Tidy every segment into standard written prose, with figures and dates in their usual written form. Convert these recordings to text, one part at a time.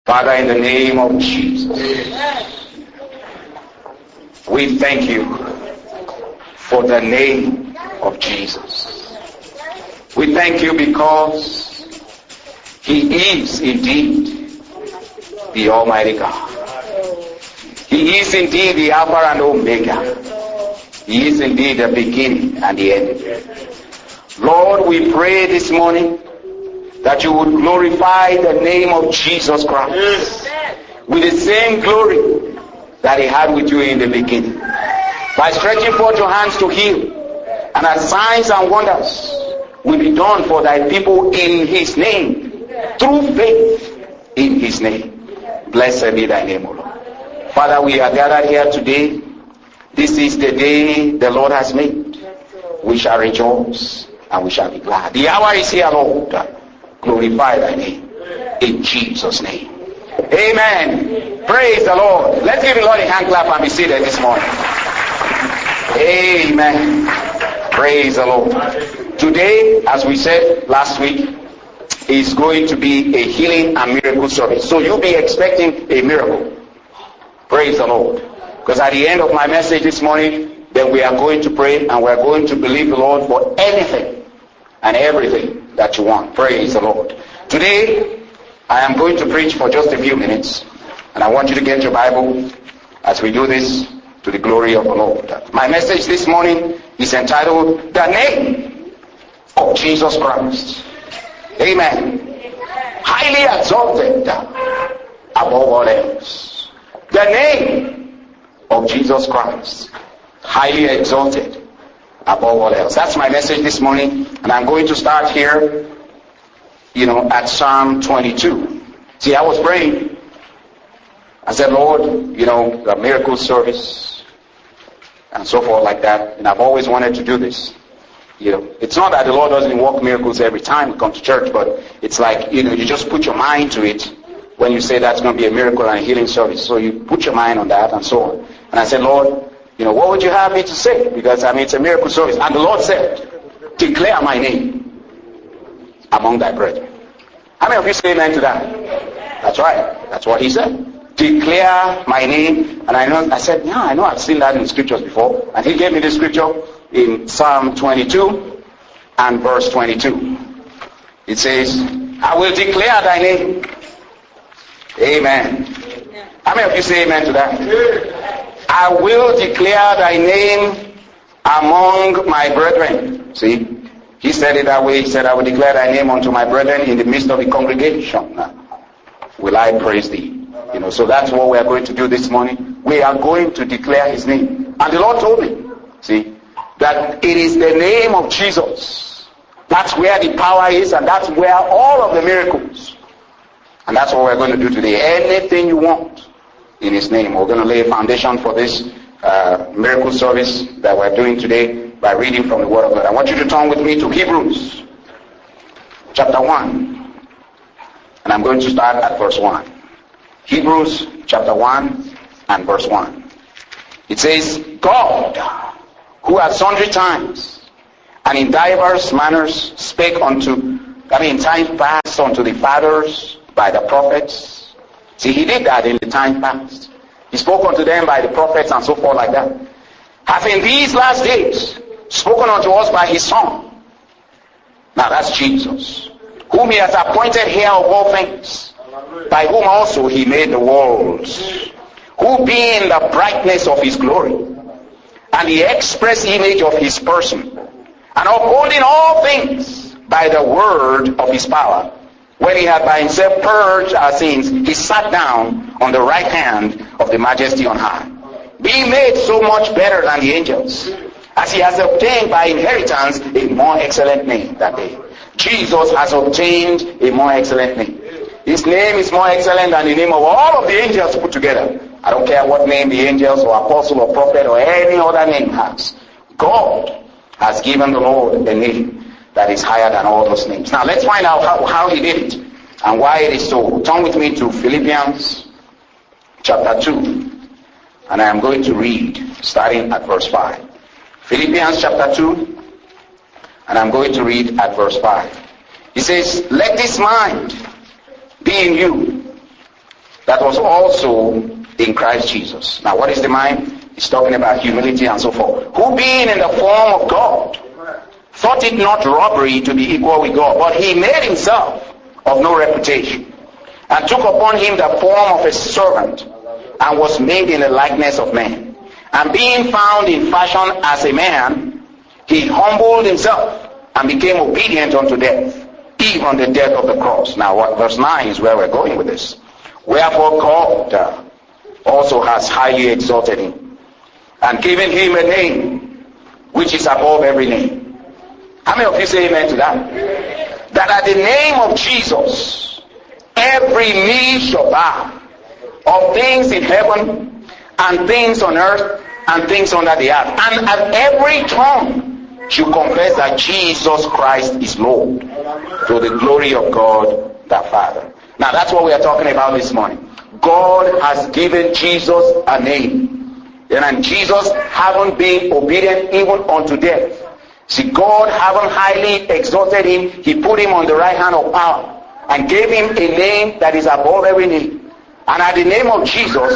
Father, in the name of Jesus, we thank you for the name of Jesus. We thank you because he is indeed the Almighty God. He is indeed the Alpha and Omega. He is indeed the beginning and the end. Lord, we pray this morning that you would glorify the name of Jesus Christ with the same glory that he had with you in the beginning. By stretching forth your hands to heal, and as signs and wonders will be done for thy people in his name, through faith in his name. Blessed be thy name, O Lord. Father, we are gathered here today. This is the day the Lord has made. We shall rejoice and we shall be glad. The hour is here, Lord. Glorify thy name in Jesus' name. Amen. Praise the Lord. Let's give the Lord a hand clap and be seated this morning. Amen. Praise the Lord. Today, as we said last week, is going to be a healing and miracle service. So you'll be expecting a miracle. Praise the Lord. Because at the end of my message this morning, then we are going to pray and we are going to believe the Lord for anything and everything that you want. Praise the Lord. Today, I am going to preach for just a few minutes, and I want you to get your Bible as we do this to the glory of the Lord. My message this morning is entitled, The Name of Jesus Christ. Amen. Highly exalted above all else. The name of Jesus Christ. Highly exalted above all else. That's my message this morning, and I'm going to start here, at Psalm 22. See, I was praying. I said, Lord, the miracle service and so forth like that, and I've always wanted to do this. It's not that the Lord doesn't work miracles every time you come to church, but it's like, you just put your mind to it when you say that's going to be a miracle and a healing service. So you put your mind on that and so on. And I said, Lord, what would you have me to say? Because, it's a miracle service. And the Lord said, declare my name among thy brethren. How many of you say amen to that? That's right. That's what he said. Declare my name. And I said, I know I've seen that in the scriptures before. And he gave me the scripture in Psalm 22 and verse 22. It says, I will declare thy name. Amen. How many of you say amen to that? I will declare thy name among my brethren. See, he said it that way. He said, I will declare thy name unto my brethren in the midst of the congregation. Will I praise thee? So that's what we are going to do this morning. We are going to declare his name. And the Lord told me, see, that it is the name of Jesus. That's where the power is, and that's where all of the miracles. And that's what we're going to do today. Anything you want in his name. We're going to lay a foundation for this miracle service that we're doing today by reading from the Word of God. I want you to turn with me to Hebrews chapter 1. And I'm going to start at verse 1. Hebrews chapter 1 and verse 1. It says, God, who at sundry times and in divers manners spake in time past unto the fathers by the prophets. See, he did that in the time past. He spoke unto them by the prophets and so forth like that. Hath in these last days spoken unto us by his Son. Now that's Jesus, whom he has appointed heir of all things, by whom also he made the worlds, who being the brightness of his glory, and the express image of his person, and upholding all things by the word of his power, when he had by himself purged our sins, he sat down on the right hand of the majesty on high, being made so much better than the angels, as he has obtained by inheritance a more excellent name that day. Jesus has obtained a more excellent name. His name is more excellent than the name of all of the angels put together. I don't care what name the angels or apostle or prophet or any other name has. God has given the Lord a name that is higher than all those names. Now let's find out how he did it and why it is so. Turn with me to Philippians chapter 2. And I am going to read starting at verse 5. Philippians chapter 2. And I'm going to read at verse 5. He says, let this mind be in you, that was also in Christ Jesus. Now what is the mind? He's talking about humility and so forth. Who being in the form of God, thought it not robbery to be equal with God, but he made himself of no reputation, and took upon him the form of a servant, and was made in the likeness of men. And being found in fashion as a man, he humbled himself, and became obedient unto death, even the death of the cross. Now what verse 9 is where we're going with this. Wherefore God also has highly exalted him, and given him a name which is above every name. How many of you say amen to that? That at the name of Jesus, every knee shall bow, of things in heaven, and things on earth, and things under the earth. And at every tongue should confess that Jesus Christ is Lord, to the glory of God the Father. Now that's what we are talking about this morning. God has given Jesus a name. And Jesus haven't been obedient even unto death. See, God haven't highly exalted him. He put him on the right hand of power and gave him a name that is above every name. And at the name of Jesus,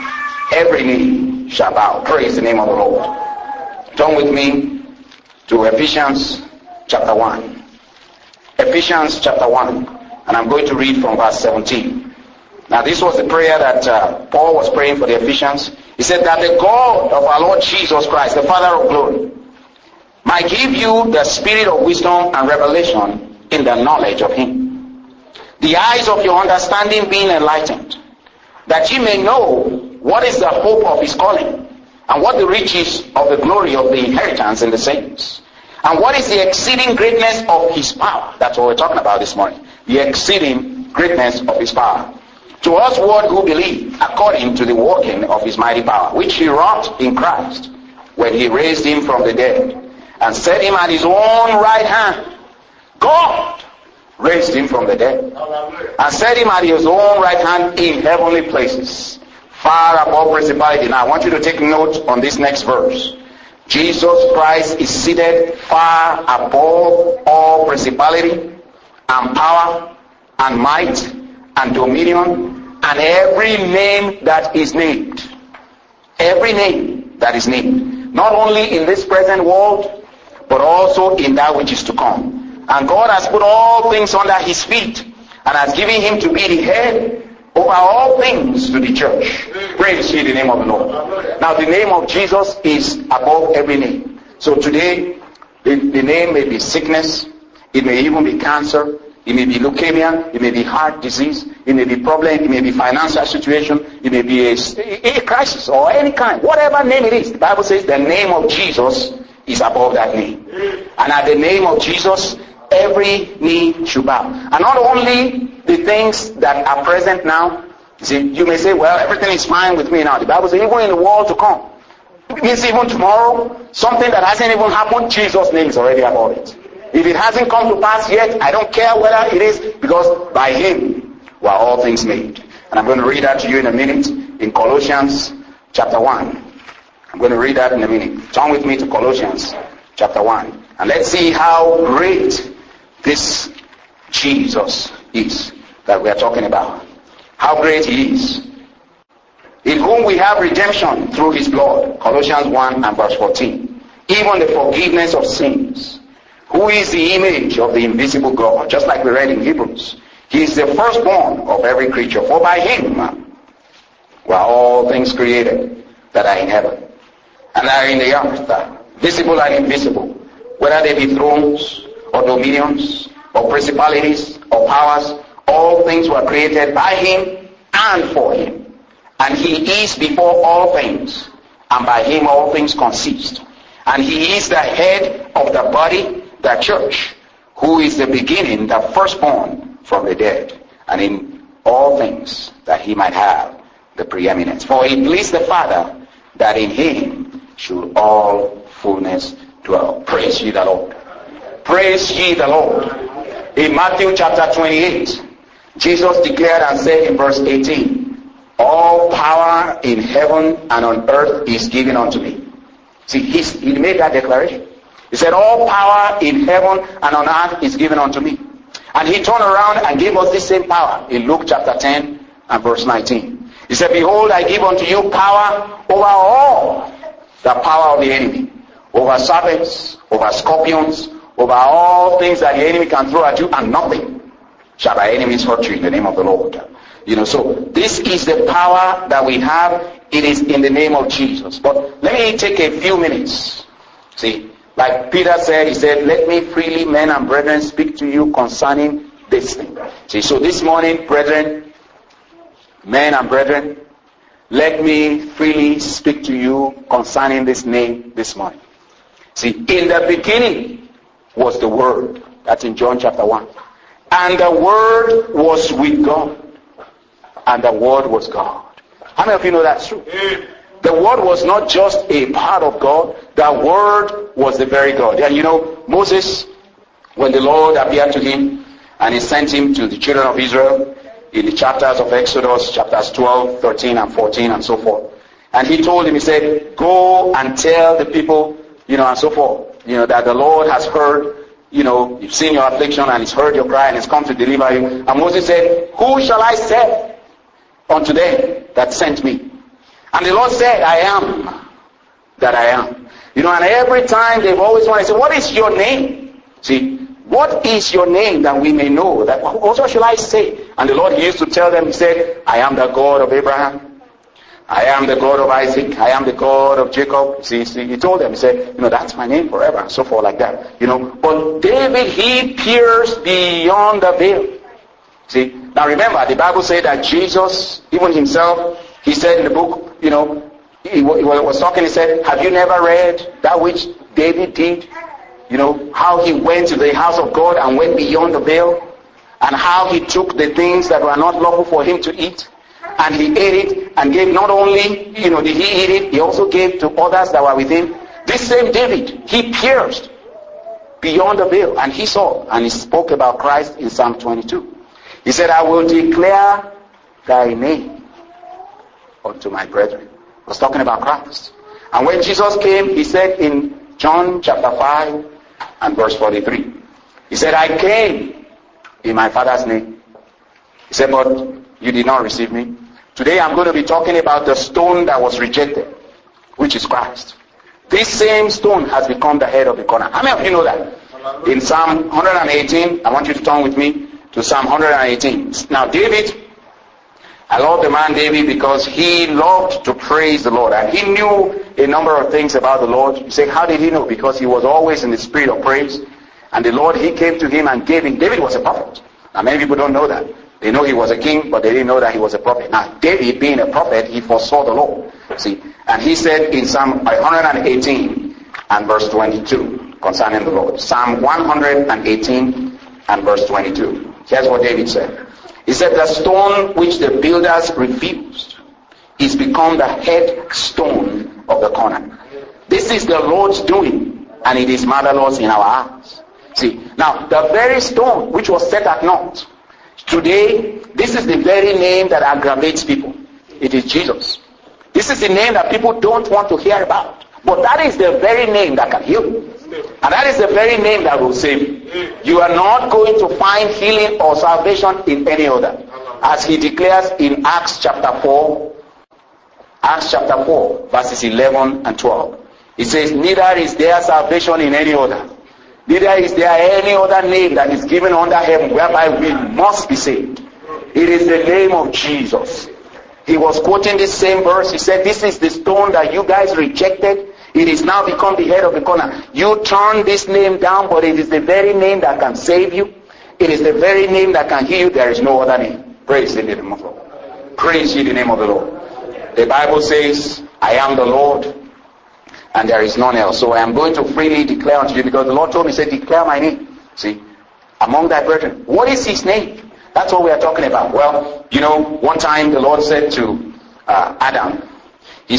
every knee shall bow. Praise the name of the Lord. Turn with me to Ephesians chapter 1. Ephesians chapter 1. And I'm going to read from verse 17. Now this was the prayer that Paul was praying for the Ephesians. He said that the God of our Lord Jesus Christ, the Father of glory, might give you the spirit of wisdom and revelation in the knowledge of him. The eyes of your understanding being enlightened, that ye may know what is the hope of his calling, and what the riches of the glory of the inheritance in the saints, and what is the exceeding greatness of his power. That's what we're talking about this morning. The exceeding greatness of his power. To us who believe, according to the working of his mighty power, which he wrought in Christ, when he raised him from the dead, and set him at his own right hand. God raised him from the dead, and set him at his own right hand in heavenly places, far above principality. Now I want you to take note on this next verse. Jesus Christ is seated far above all principality and power and might and dominion and every name that is named. Every name that is named. Not only in this present world, but also in that which is to come. And God has put all things under his feet, and has given him to be the head over all things to the church. Praise ye the name of the Lord. Now the name of Jesus is above every name. So today, the name may be sickness, it may even be cancer, it may be leukemia, it may be heart disease, it may be problem, it may be financial situation, it may be a crisis or any kind. Whatever name it is, the Bible says the name of Jesus is above that name. And at the name of Jesus, every knee should bow. And not only the things that are present now. You may say, well, everything is fine with me now. The Bible says, even in the world to come. It means even tomorrow, something that hasn't even happened, Jesus' name is already above it. If it hasn't come to pass yet, I don't care whether it is, because by him were all things made. And I'm going to read that to you in a minute in Colossians chapter 1. I'm going to read that in a minute. Turn with me to Colossians chapter 1. And let's see how great this Jesus is that we are talking about. How great he is. In whom we have redemption through his blood. Colossians 1 and verse 14. Even the forgiveness of sins. Who is the image of the invisible God? Just like we read in Hebrews. He is the firstborn of every creature. For by him were all things created that are in heaven and are in the earth, visible and invisible, whether they be thrones or dominions or principalities or powers. All things were created by him and for him. And he is before all things, and by him all things consist. And he is the head of the body, the church, who is the beginning, the firstborn from the dead, and in all things that he might have the preeminence. For it pleased the Father that in him should all fullness dwell. Praise ye the Lord. Praise ye the Lord. In Matthew chapter 28, Jesus declared and said in verse 18, all power in heaven and on earth is given unto me. See, he made that declaration. He said, all power in heaven and on earth is given unto me. And he turned around and gave us this same power in Luke chapter 10 and verse 19. He said, behold, I give unto you power over all the power of the enemy, over serpents, over scorpions, over all things that the enemy can throw at you, and nothing shall thy enemies hurt you in the name of the Lord. So this is the power that we have. It is in the name of Jesus. But let me take a few minutes. See, like Peter said, he said, let me freely, men and brethren, speak to you concerning this thing. See, so this morning, brethren, men and brethren, let me freely speak to you concerning this name this morning. See, in the beginning was the Word. That's in John chapter 1. And the Word was with God. And the Word was God. How many of you know that's true? The Word was not just a part of God. The Word was the very God. And Moses, when the Lord appeared to him and he sent him to the children of Israel in the chapters of Exodus, chapters 12, 13, and 14, and so forth. And he told him, he said, go and tell the people, and so forth, that the Lord has heard, you've seen your affliction and he's heard your cry and he's come to deliver you. And Moses said, who shall I send unto them that sent me? And the Lord said, I am that I am. And every time they've always wanted to say, what is your name? See, what is your name, that we may know? That what shall I say? And the Lord used to tell them, he said, I am the God of Abraham. I am the God of Isaac. I am the God of Jacob. See, he told them, he said, that's my name forever, and so forth like that. But David, he pierced beyond the veil. See, now remember, the Bible said that Jesus, even himself, he said in the book, he was talking, he said, have you never read that which David did? How he went to the house of God and went beyond the veil, and how he took the things that were not lawful for him to eat, and he ate it, and gave not only, did he eat it, he also gave to others that were with him. This same David, he pierced beyond the veil, and he saw, and he spoke about Christ in Psalm 22. He said, I will declare thy name unto my brethren. He was talking about Christ. And when Jesus came, he said in John chapter 5 and verse 43, he said, I came in my Father's name. He said, but you did not receive me. Today I'm going to be talking about the stone that was rejected, which is Christ. This same stone has become the head of the corner. How many of you know that? In Psalm 118, I want you to turn with me to Psalm 118. Now David, I love the man David because he loved to praise the Lord. And he knew a number of things about the Lord. You say, how did he know? Because he was always in the spirit of praise. And the Lord, he came to him and gave him. David was a prophet. Now many people don't know that. They know he was a king, but they didn't know that he was a prophet. Now David, being a prophet, he foresaw the Lord. See, and he said in Psalm 118 and verse 22 concerning the Lord. Psalm 118 and verse 22. Here's what David said. He said, the stone which the builders refused is become the headstone of the corner. This is the Lord's doing, and it is marvelous in our eyes. See, now the very stone which was set at naught, today, this is the very name that aggravates people. It is Jesus. This is the name that people don't want to hear about. But that is the very name that can heal you. And that is the very name that will save you. You are not going to find healing or salvation in any other. As he declares in Acts chapter 4, verses 11 and 12. He says, neither is there salvation in any other. Neither is there any other name that is given under heaven whereby we must be saved. It is the name of Jesus. He was quoting this same verse. He said, this is the stone that you guys rejected. It is now become the head of the corner. You turn this name down, but it is the very name that can save you. It is the very name that can heal you. There is no other name. Praise the name of the Lord. Praise ye the name of the Lord. The Bible says, I am the Lord, and there is none else. So I am going to freely declare unto you, because the Lord told me, he said, declare my name. See, among thy brethren. What is his name? That's what we are talking about. Well, one time the Lord said to Adam, he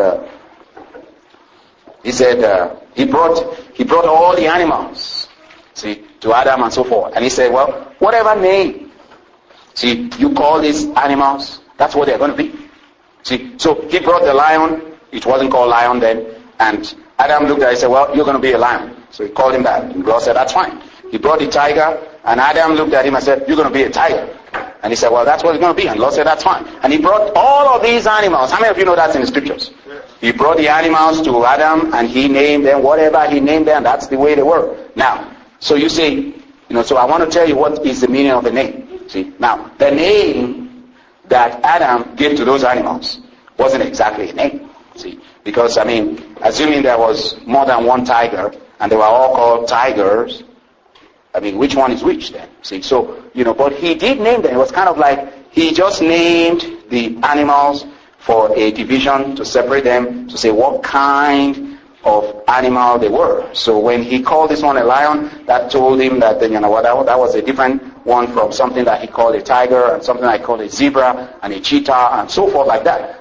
brought all the animals, see, to Adam and so forth. And he said, well, whatever name, see, you call these animals, that's what they're going to be. See, so he brought the lion. It wasn't called lion then. And Adam looked at it and said, well, you're going to be a lion. So he called him that. And God said, that's fine. He brought the tiger, and Adam looked at him and said, you're going to be a tiger. And he said, well, that's what it's going to be. And the Lord said, that's fine. And he brought all of these animals. How many of you know that's in the scriptures? He brought the animals to Adam and he named them whatever he named them. That's the way they were. Now, so you see, so I want to tell you what is the meaning of the name. See, now, the name that Adam gave to those animals wasn't exactly a name. See, because, assuming there was more than one tiger and they were all called tigers, which one is which then? See, so, but he did name them. It was kind of like he just named the animals for a division to separate them, to say what kind of animal they were. So when he called this one a lion, that told him that, that was a different one from something that he called a tiger and something I called a zebra and a cheetah and so forth like that.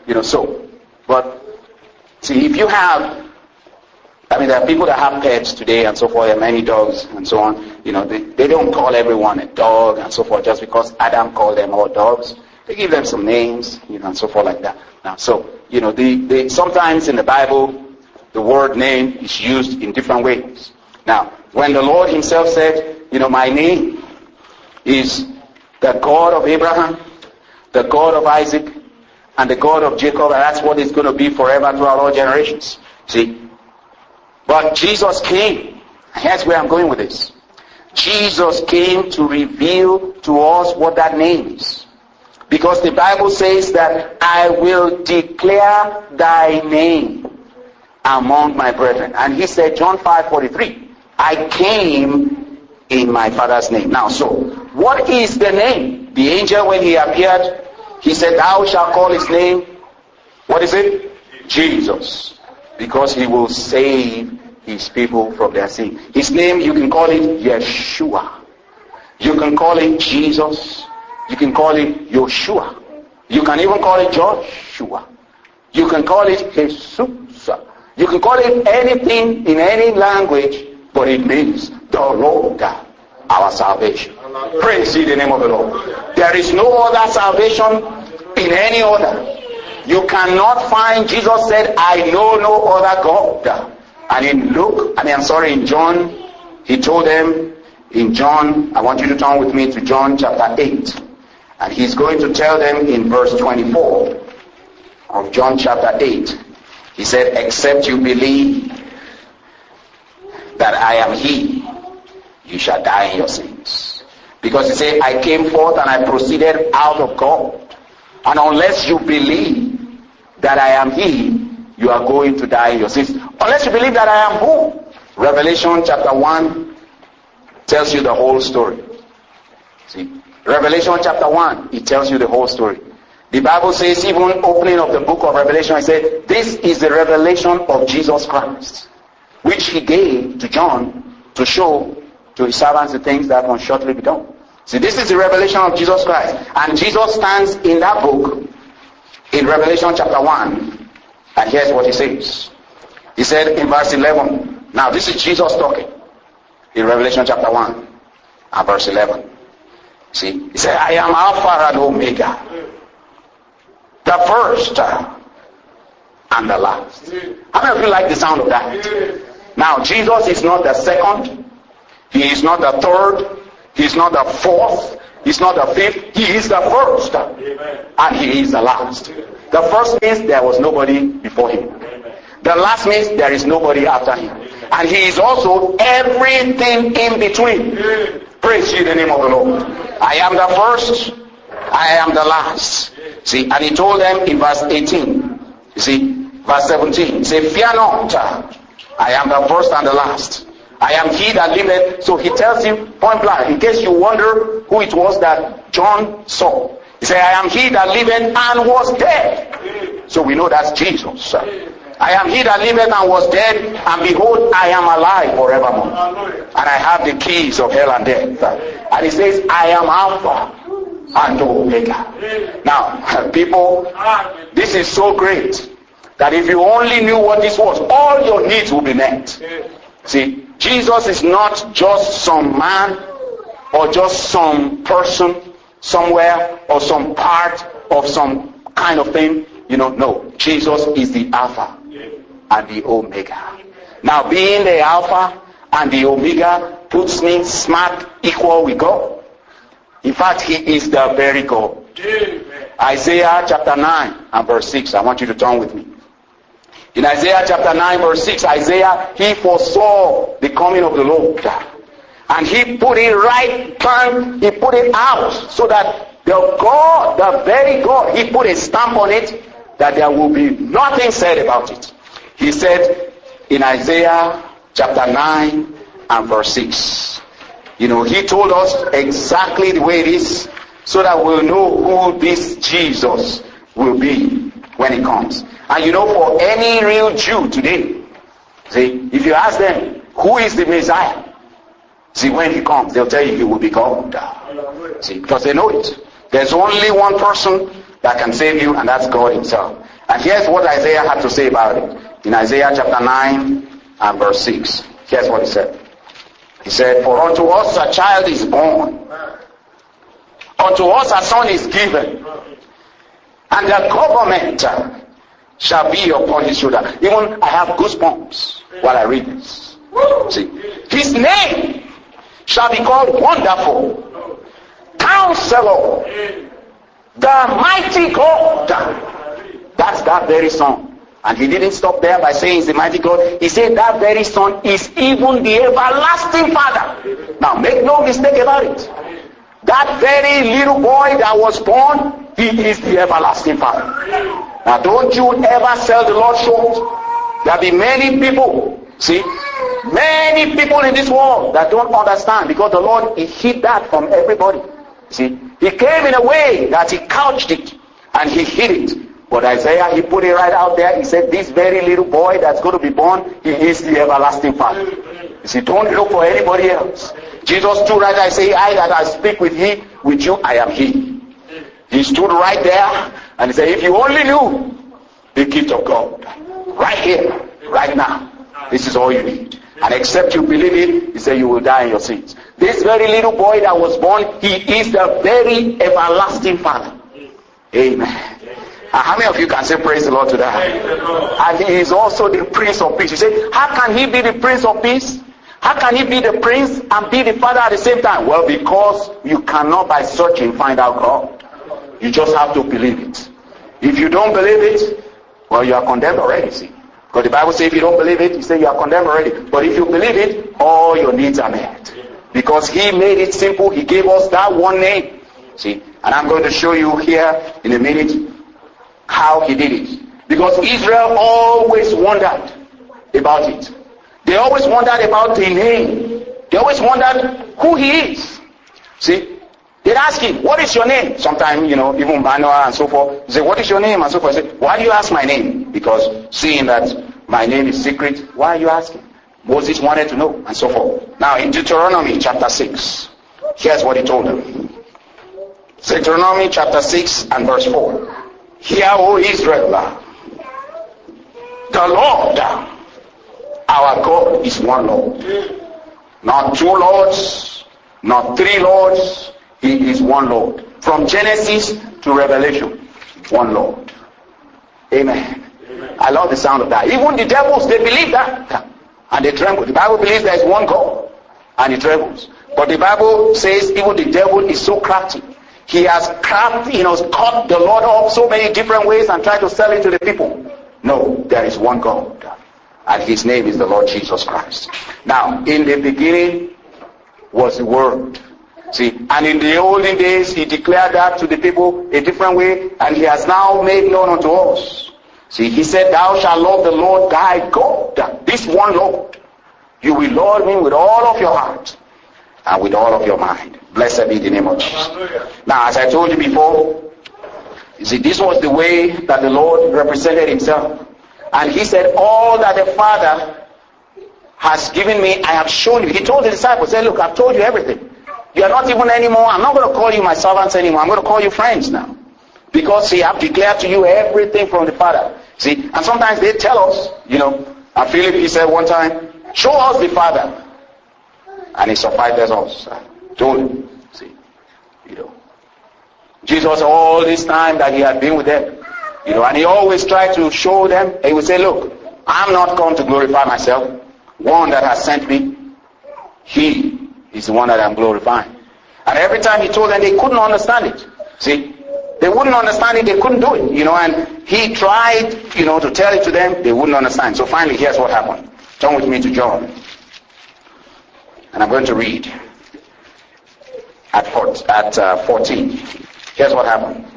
But see, if you have, there are people that have pets today and so forth, there are many dogs and so on. They don't call everyone a dog and so forth just because Adam called them all dogs. They give them some names, and so forth like that. Now, so, sometimes in the Bible, the word name is used in different ways. Now, when the Lord himself said, my name is the God of Abraham, the God of Isaac, and the God of Jacob, and that's what it's going to be forever throughout all generations. See? But Jesus came. Here's where I'm going with this. Jesus came to reveal to us what that name is. Because the Bible says that I will declare thy name among my brethren. And he said, John 5:43, I came in my Father's name. Now, so, what is the name? The angel, when he appeared, he said, thou shalt call his name, what is it? Jesus. Because he will save his people from their sin. His name, you can call it Yeshua. You can call it Jesus. You can call it Yoshua. You can even call it Joshua. You can call it Jesus. You can call it anything in any language, but it means the Lord God, our salvation. Praise ye the name of the Lord. There is no other salvation in any other. You cannot find, Jesus said, I know no other God. And in John, he told them, in John, I want you to turn with me to John chapter 8. And he's going to tell them in verse 24 of John chapter 8. He said, except you believe that I am he, you shall die in your sins. Because he said, I came forth and I proceeded out of God. And unless you believe that I am he, you are going to die in your sins. Unless you believe that I am who? Revelation chapter 1 tells you the whole story. See? Revelation chapter 1, it tells you the whole story. The Bible says, even opening of the book of Revelation, it said, this is the revelation of Jesus Christ, which he gave to John to show to his servants the things that must shortly be done. See, this is the revelation of Jesus Christ. And Jesus stands in that book, in Revelation chapter 1, and here's what he says. He said in verse 11, now this is Jesus talking, in Revelation chapter 1, and verse 11. See, he said, I am Alpha and Omega, the first and the last. How many of you like the sound of that? Now, Jesus is not the second, he is not the third, he is not the fourth, he is not the fifth, he is the first, and he is the last. The first means there was nobody before him. The last means there is nobody after him. And he is also everything in between. Praise ye the name of the Lord. I am the first, I am the last. See, and he told them in verse 18, you see, verse 17, say, fear not, I am the first and the last. I am he that liveth. So he tells you point blank, in case you wonder who it was that John saw. He said, I am he that liveth and was dead. So we know that's Jesus. I am he that liveth and was dead, and behold, I am alive forevermore. And I have the keys of hell and death. And he says, I am Alpha and Omega. Now, people, this is so great that if you only knew what this was, all your needs will be met. See, Jesus is not just some man or just some person somewhere or some part of some kind of thing. No. Jesus is the Alpha and the Omega. Now, being the Alpha and the Omega puts me smack equal with God. In fact, he is the very God. Isaiah chapter 9 and verse 6. I want you to turn with me. In Isaiah chapter 9 verse 6, Isaiah, he foresaw the coming of the Lord. And he put it right, he put it out so that the God, the very God, he put a stamp on it that there will be nothing said about it. He said in Isaiah chapter 9 and verse 6, he told us exactly the way it is so that we'll know who this Jesus will be when he comes. And for any real Jew today, see, if you ask them, who is the Messiah? See, when he comes, they'll tell you he will be God. See, because they know it. There's only one person that can save you, and that's God himself. And here's what Isaiah had to say about it. In Isaiah chapter 9 and verse 6. Here's what he said. He said, for unto us a child is born. Unto us a son is given. And the government shall be upon his shoulder. Even I have goosebumps while I read this. See, his name shall be called Wonderful, Counselor, the Mighty God. That's that very son. And he didn't stop there by saying he's the mighty God. He said that very son is even the everlasting Father. Now make no mistake about it. That very little boy that was born, he is the everlasting Father. Now don't you ever sell the Lord short. There'll be many people, see, many people in this world that don't understand, because the Lord, he hid that from everybody. See, he came in a way that he couched it and he hid it. But Isaiah, he put it right out there. He said, this very little boy that's going to be born, he is the everlasting Father. You see, don't look for anybody else. Jesus stood right there and said, I that I speak with you, I am he. He stood right there and he said, if you only knew the gift of God, right here, right now, this is all you need. And except you believe it, he said, you will die in your sins. This very little boy that was born, he is the very everlasting Father. Amen. And how many of you can say praise the Lord to that? And he is also the Prince of Peace. You say, how can he be the Prince of Peace? How can he be the Prince and be the Father at the same time? Well, because you cannot by searching find out God. You just have to believe it. If you don't believe it, well, you are condemned already, see. Because the Bible says if you don't believe it, you say you are condemned already. But if you believe it, all your needs are met. Because he made it simple. He gave us that one name. See, and I'm going to show you here in a minute how he did it. Because Israel always wondered about it. They always wondered about the name. They always wondered who he is. See, they'd ask him, what is your name? Sometimes, even Manoah and so forth, they say, what is your name? And so forth. They say, why do you ask my name? Because seeing that my name is secret, why are you asking? Moses wanted to know, and so forth. Now, in Deuteronomy chapter 6, here's what he told them. Deuteronomy chapter 6 and verse 4. Hear, O Israel, the Lord, our God, is one Lord. Not two lords, not three lords. He is one Lord. From Genesis to Revelation, one Lord. Amen. I love the sound of that. Even the devils, they believe that. And they tremble. The Bible believes there is one God. And he trembles. But the Bible says even the devil is so crafty. He has cut the Lord up so many different ways and tried to sell it to the people. No, there is one God. And his name is the Lord Jesus Christ. Now, in the beginning was the Word. See, and in the olden days, he declared that to the people a different way, and he has now made known unto us. See, he said, thou shalt love the Lord thy God, this one Lord. You will love him with all of your heart and with all of your mind. Blessed be the name of Jesus. Now, as I told you before, you see, this was the way that the Lord represented himself. And he said, all that the Father has given me, I have shown you. He told the disciples, say, look, I've told you everything. You are not even anymore. I'm not going to call you my servants anymore. I'm going to call you friends now. Because, see, I've declared to you everything from the Father. See, and sometimes they tell us, and Philip, he said one time, show us the Father. And he suffices us. Told him. See, Jesus, all this time that he had been with them, and he always tried to show them, and he would say, look, I'm not come to glorify myself. One that has sent me, he is the one that I'm glorifying. And every time he told them, they couldn't understand it. See? They wouldn't understand it, they couldn't do it, and he tried, to tell it to them, they wouldn't understand. So finally, here's what happened. Turn with me to John. And I'm going to read at 14. Here's what happened.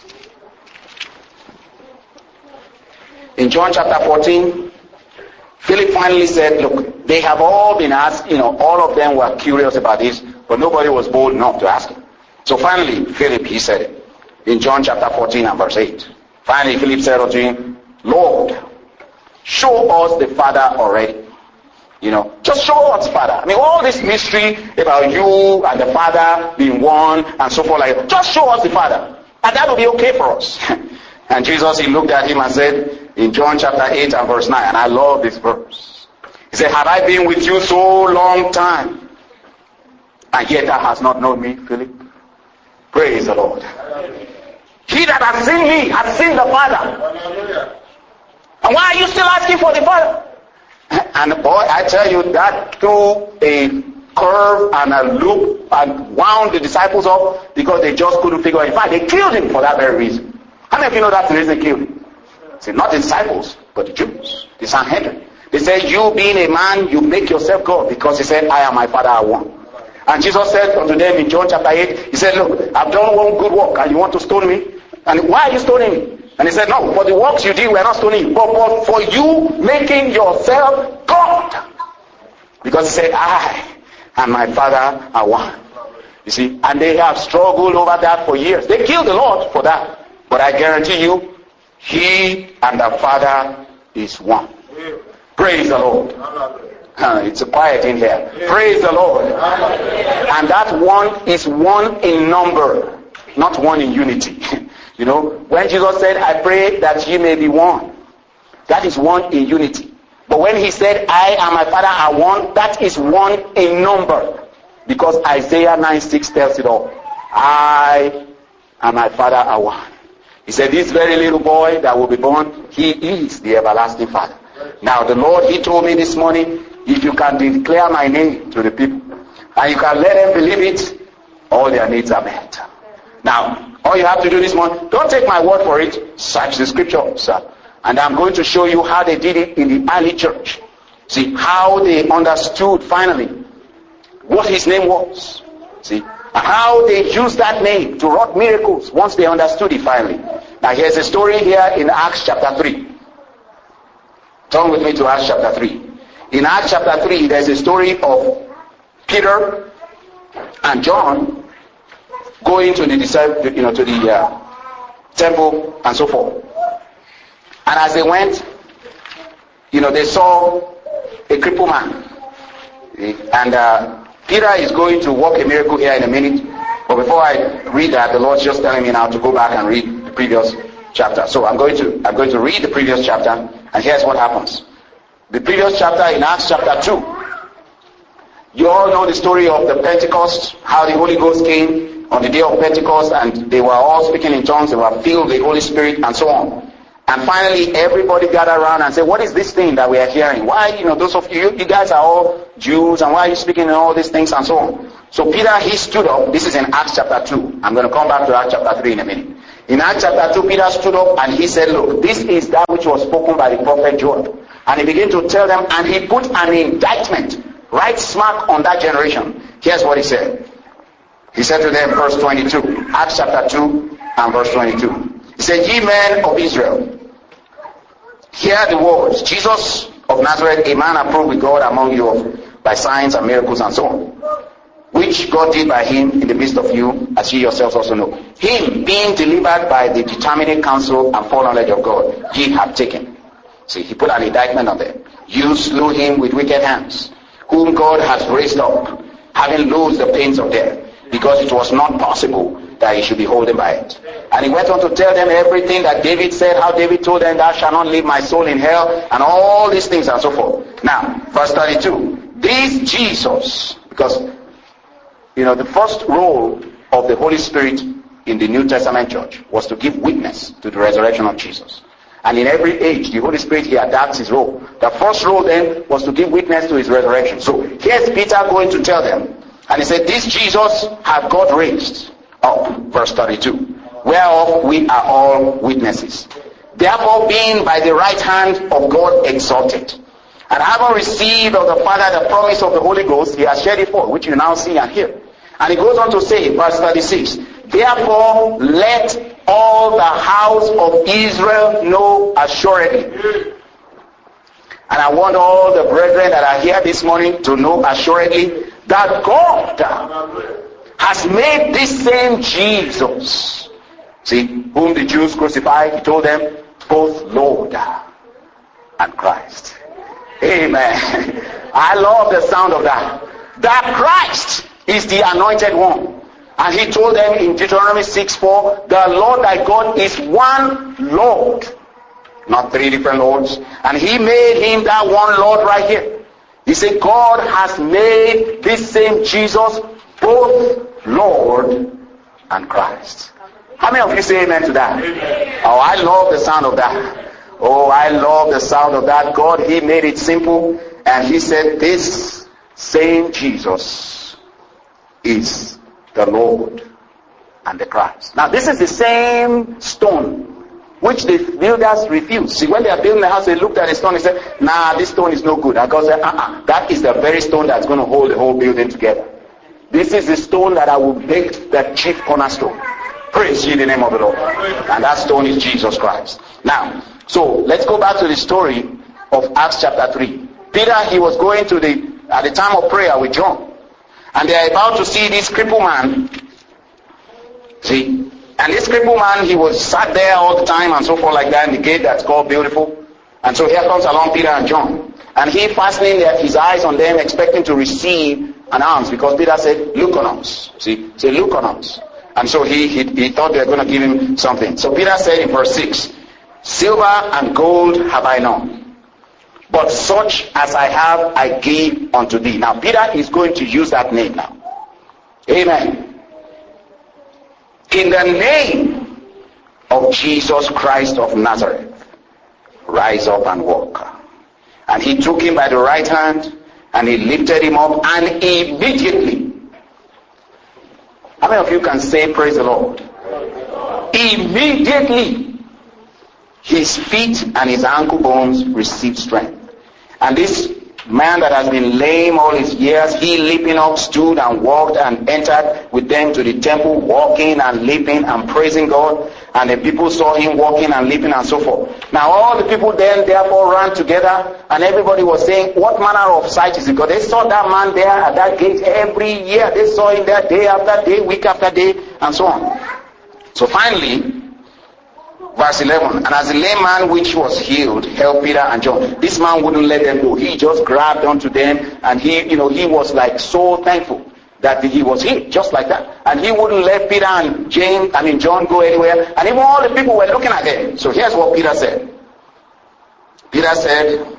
In John chapter 14, Philip finally said, look, they have all been asked, all of them were curious about this, but nobody was bold enough to ask him. So finally, Philip, he said it. In John chapter 14 and verse 8. Finally, Philip said unto him, Lord, show us the Father already. Just show us Father. I mean, all this mystery about you and the Father being one and so forth, like, just show us the Father. And that will be okay for us. And Jesus, he looked at him and said, in John chapter 8 and verse 9, and I love this verse. He said, have I been with you so long time, and yet thou hast not known me, Philip? Praise the Lord. He that has seen me has seen the Father. And why are you still asking for the Father? And boy, I tell you, that threw a curve and a loop and wound the disciples up because they just couldn't figure it out. In fact, they killed him for that very reason. How many of you know that's the reason they killed him? See, not the disciples, but the Jews, the Sanhedrin. They said, you being a man, you make yourself God, because he said, I and my Father are one. And Jesus said unto them in John chapter 8, he said, look, I've done one good work and you want to stone me? And why are you stoning me? And he said, no, for the works you did, we're not stoning you, but for you making yourself God. Because he said, I and my Father are one. You see, and they have struggled over that for years. They killed the Lord for that. But I guarantee you, he and the Father is one. Praise the Lord. It's quiet in here. Praise the Lord. And that one is one in number, not one in unity. When Jesus said, I pray that ye may be one, that is one in unity. But when he said, I and my Father are one, that is one in number. Because Isaiah 9:6 tells it all. I and my Father are one. He said, this very little boy that will be born, he is the everlasting Father. Now the Lord, he told me this morning, if you can declare my name to the people, and you can let them believe it, all their needs are met. Now, all you have to do this morning, don't take my word for it, search the scriptures. And I'm going to show you how they did it in the early church. See, how they understood finally what his name was. See, how they used that name to wrought miracles once they understood it finally. Now here's a story here in Acts chapter 3. Turn with me to Acts chapter 3. In Acts chapter 3, there's a story of Peter and John going to the temple and so forth. And as they went, they saw a crippled man. And Peter is going to work a miracle here in a minute. But before I read that, the Lord's just telling me now to go back and read the previous chapter. So I'm going to read the previous chapter, and here's what happens. The previous chapter in Acts chapter 2. You all know the story of the Pentecost, how the Holy Ghost came on the day of Pentecost, and they were all speaking in tongues, they were filled with the Holy Spirit, and so on. And finally, everybody gathered around and said, what is this thing that we are hearing? Why, those of you guys are all Jews, and why are you speaking in all these things and so on? So Peter, he stood up. This is in Acts chapter 2. I'm going to come back to Acts chapter 3 in a minute. In Acts chapter 2, Peter stood up and he said, look, this is that which was spoken by the prophet Joel. And he began to tell them, and he put an indictment right smack on that generation. Here's what he said. He said to them, verse 22, Acts chapter 2 and verse 22. He said, ye men of Israel, hear the words, Jesus of Nazareth, a man approved with God among you by signs and miracles and so on, which God did by him in the midst of you, as ye yourselves also know. Him being delivered by the determinate counsel and foreknowledge of God, ye have taken. See, he put an indictment on them. You slew him with wicked hands, whom God has raised up, having loosed the pains of death, because it was not possible that he should be holden by it. And he went on to tell them everything that David said, how David told them, thou shalt not leave my soul in hell, and all these things and so forth. Now, verse 32. This Jesus, because, the first role of the Holy Spirit in the New Testament church was to give witness to the resurrection of Jesus. And in every age, the Holy Spirit, he adapts his role. The first role then was to give witness to his resurrection. So here's Peter going to tell them, And he said, this Jesus hath God raised up, verse 32, whereof we are all witnesses. Therefore, being by the right hand of God exalted, and having received of the Father the promise of the Holy Ghost, he has shed it forth, which you now see and hear. And he goes on to say, verse 36, therefore let all the house of Israel know assuredly. And I want all the brethren that are here this morning to know assuredly that God has made this same Jesus, see, whom the Jews crucified, he told them, both Lord and Christ. Amen. I love the sound of that. That Christ is the anointed one. And he told them in Deuteronomy 6:4, the Lord thy God is one Lord, not three different lords. And he made him that one Lord right here. He said God has made this same Jesus both Lord and Christ. How many of you say amen to that? Amen. Oh, I love the sound of that. Oh, I love the sound of that. God, he made it simple. And he said this same Jesus is the Lord and the Christ. Now this is the same stone which the builders refused. See, when they are building the house, they looked at the stone and said, nah, this stone is no good. And God said, that is the very stone that's going to hold the whole building together. This is the stone that I will make the chief cornerstone. Praise ye the name of the Lord. And that stone is Jesus Christ. Now, so let's go back to the story of Acts chapter 3. Peter, he was going to at the time of prayer with John. And they are about to see this crippled man. See? And this crippled man, he was sat there all the time and so forth like that in the gate that's called Beautiful. And so here comes along Peter and John. And he fastening his eyes on them, expecting to receive an alms. Because Peter said, look on us. See? Say, look on us. And so he thought they were going to give him something. So Peter said in verse 6, silver and gold have I none, but such as I have I give unto thee. Now Peter is going to use that name now. Amen. In the name of Jesus Christ of Nazareth, rise up and walk. And he took him by the right hand, and he lifted him up, and immediately, how many of you can say praise the Lord? Immediately, his feet and his ankle bones received strength. And this man that has been lame all his years, he leaping up, stood and walked and entered with them to the temple, walking and leaping and praising God. And the people saw him walking and leaping and so forth. Now all the people then therefore ran together, and everybody was saying, what manner of sight is it? Because they saw that man there at that gate every year. They saw him there day after day, week after day, and so on. So finally, verse 11, and as the lame man which was healed helped Peter and John, this man wouldn't let them go. He just grabbed onto them, and he was like so thankful that he was healed, just like that. And he wouldn't let Peter and John go anywhere, and even all the people were looking at them. So here's what Peter said. Peter said,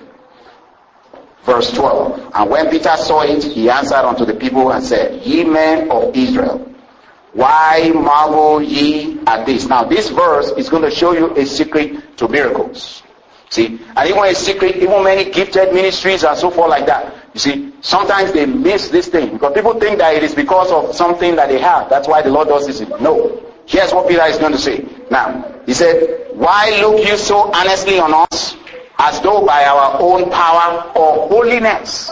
verse 12, and when Peter saw it, he answered unto the people and said, ye men of Israel, why marvel ye at this? Now this verse is going to show you a secret to miracles. See, and even a secret, even many gifted ministries and so forth like that. You see, sometimes they miss this thing because people think that it is because of something that they have. That's why the Lord does this. No. Here's what Peter is going to say. Now, he said, why look you so earnestly on us, as though by our own power or holiness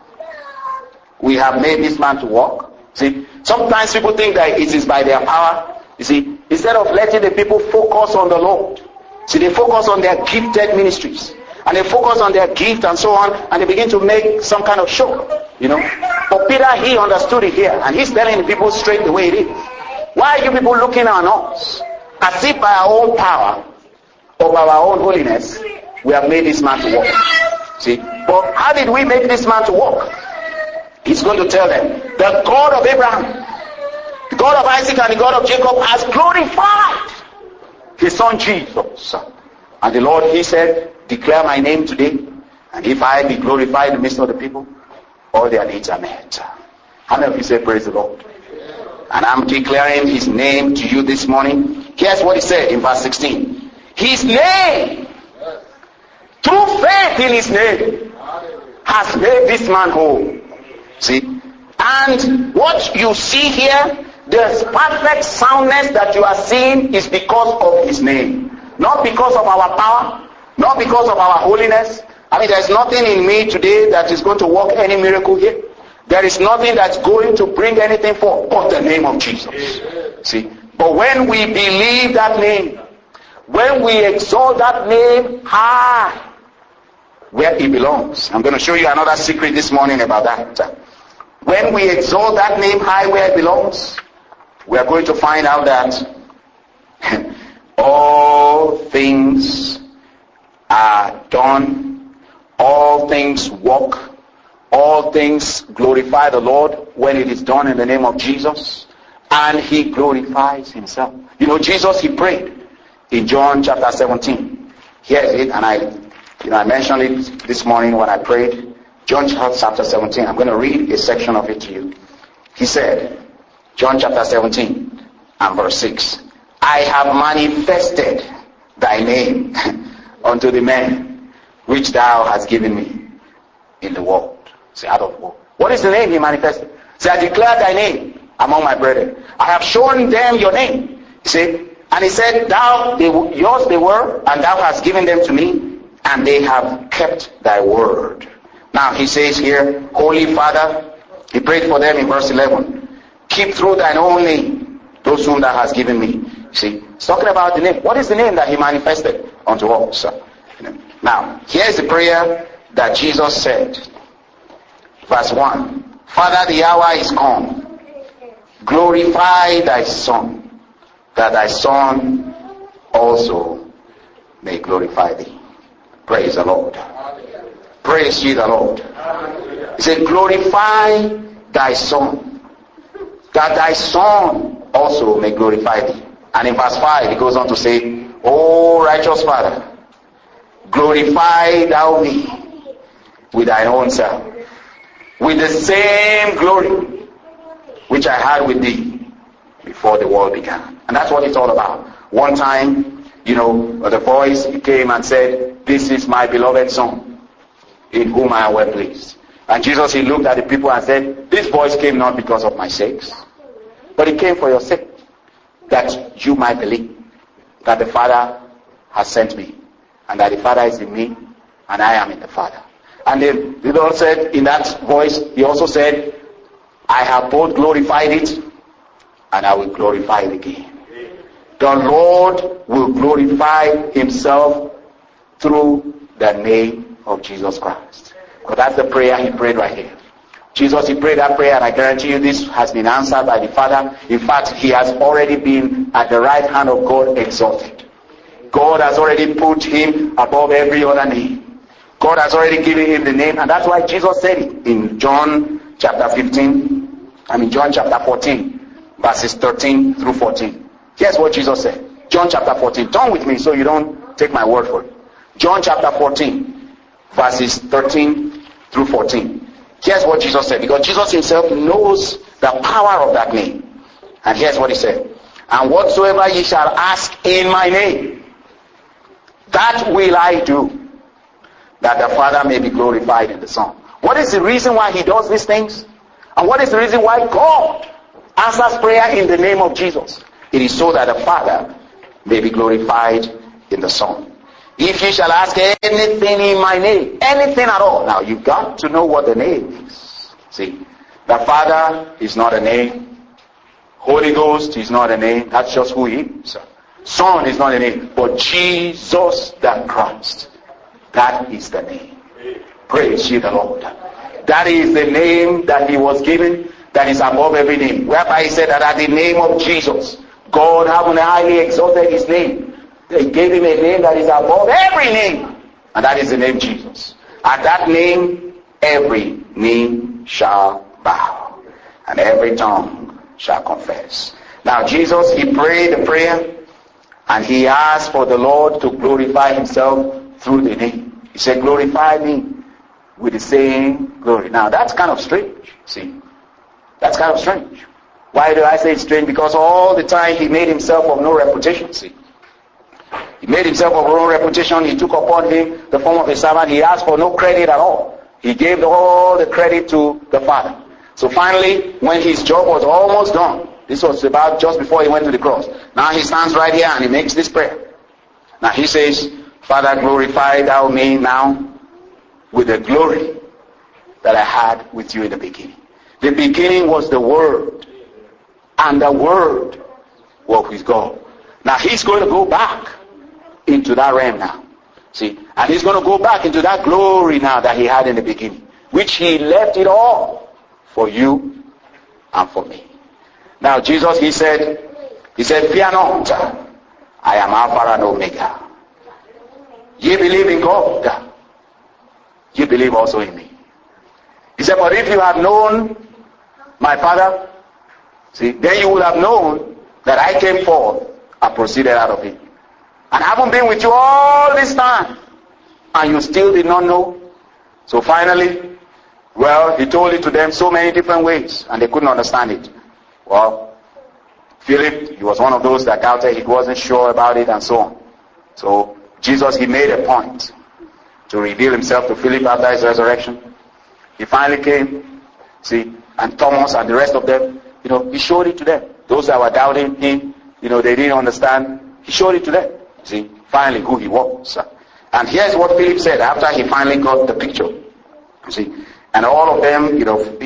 we have made this man to walk? See, sometimes people think that it is by their power. You see, instead of letting the people focus on the Lord, see, they focus on their gifted ministries, and they focus on their gift and so on, and they begin to make some kind of show, But Peter, he understood it here, and he's telling the people straight the way it is. Why are you people looking on us as if by our own power or by our own holiness we have made this man to walk? See, but how did we make this man to walk? He's going to tell them, the God of Abraham, the God of Isaac, and the God of Jacob has glorified his son Jesus. And the Lord, he said, declare my name today, and if I be glorified in the midst of the people, all their needs are met. How many of you say praise the Lord? And I'm declaring his name to you this morning. Here's what he said in verse 16. His name, through faith in his name, has made this man whole. See? And And what you see here, the perfect soundness that you are seeing is because of his name. Not because of our power, not because of our holiness. I mean, there's nothing in me today that is going to work any miracle here. There is nothing that's going to bring anything forth but the name of Jesus. See? But when we believe that name, when we exalt that name high, where it belongs. I'm going to show you another secret this morning about that. When we exalt that name high where it belongs, we are going to find out that all things are done, all things work, all things glorify the Lord when it is done in the name of Jesus, and he glorifies himself. You know, Jesus, he prayed in John chapter 17. Here's it, and I mentioned it this morning when I prayed. John chapter 17. I'm going to read a section of it to you. He said, John chapter 17 and verse 6, I have manifested thy name unto the men which thou hast given me in the world. Say, out of the world. What is the name he manifested? Say, I declare thy name among my brethren. I have shown them your name. See? And he said, yours they were, and thou hast given them to me, and they have kept thy word. Now he says here, Holy Father, he prayed for them in verse 11. Keep through thine own name those whom thou hast given me. See, it's talking about the name. What is the name that he manifested unto us? Now, here's the prayer that Jesus said. Verse 1. Father, the hour is come. Glorify thy Son, that thy Son also may glorify thee. Praise the Lord. Praise ye the Lord. He said, glorify thy Son, that thy Son also may glorify thee. And in verse 5, he goes on to say, O righteous Father, glorify thou me with thine own self, with the same glory which I had with thee before the world began. And that's what it's all about. One time, the voice came and said, this is my beloved Son, in whom I am well pleased. And Jesus, he looked at the people and said, this voice came not because of my sakes, but it came for your sake, that you might believe that the Father has sent me, and that the Father is in me, and I am in the Father. And then the Lord said in that voice, he also said, I have both glorified it, and I will glorify it again. The Lord will glorify himself through the name of Jesus Christ. Because that's the prayer he prayed right here. Jesus, he prayed that prayer, and I guarantee you this has been answered by the Father. In fact, he has already been at the right hand of God exalted. God has already put him above every other name. God has already given him the name, and that's why Jesus said it in John chapter 14, verses 13 through 14. Here's what Jesus said. John chapter 14. Turn with me so you don't take my word for it. John chapter 14, verses 13 through 14. Here's what Jesus said, because Jesus himself knows the power of that name. And here's what he said. And whatsoever ye shall ask in my name, that will I do, that the Father may be glorified in the Son. What is the reason why he does these things? And what is the reason why God answers prayer in the name of Jesus? It is so that the Father may be glorified in the Son. If you shall ask anything in my name, anything at all. Now you've got to know what the name is. See, the Father is not a name. Holy Ghost is not a name. That's just who he is. Son is not a name. But Jesus the Christ, that is the name. Praise ye the Lord. That is the name that he was given, that is above every name. Whereby he said that at the name of Jesus, God having highly exalted his name, they gave him a name that is above every name. And that is the name Jesus. At that name, every knee shall bow, and every tongue shall confess. Now Jesus, he prayed the prayer, and he asked for the Lord to glorify himself through the name. He said, glorify me with the same glory. Now that's kind of strange. See, that's kind of strange. Why do I say it's strange? Because all the time he made himself of no reputation. See, he made himself of no reputation. He took upon him the form of a servant. He asked for no credit at all. He gave all the credit to the Father. So finally, when his job was almost done, this was about just before he went to the cross. Now he stands right here and he makes this prayer. Now he says, Father, glorify thou me now with the glory that I had with you in the beginning. The beginning was the Word, and the Word was with God. Now he's going to go back into that realm now. See, and he's going to go back into that glory now that he had in the beginning, which he left it all for you and for me. Now Jesus, he said, fear not, I am Alpha and Omega. Ye believe in God, ye believe also in me. He said, but if you have known my Father, see, then you would have known that I came forth and proceeded out of him. And I haven't been with you all this time, and you still did not know. So finally, well, he told it to them so many different ways, and they couldn't understand it. Well, Philip, he was one of those that doubted, he wasn't sure about it, and so on. So Jesus, he made a point to reveal himself to Philip after his resurrection. He finally came, see, and Thomas and the rest of them, he showed it to them. Those that were doubting him, they didn't understand. He showed it to them. See, finally who he was. And here's what Philip said after he finally got the picture. See, and all of them,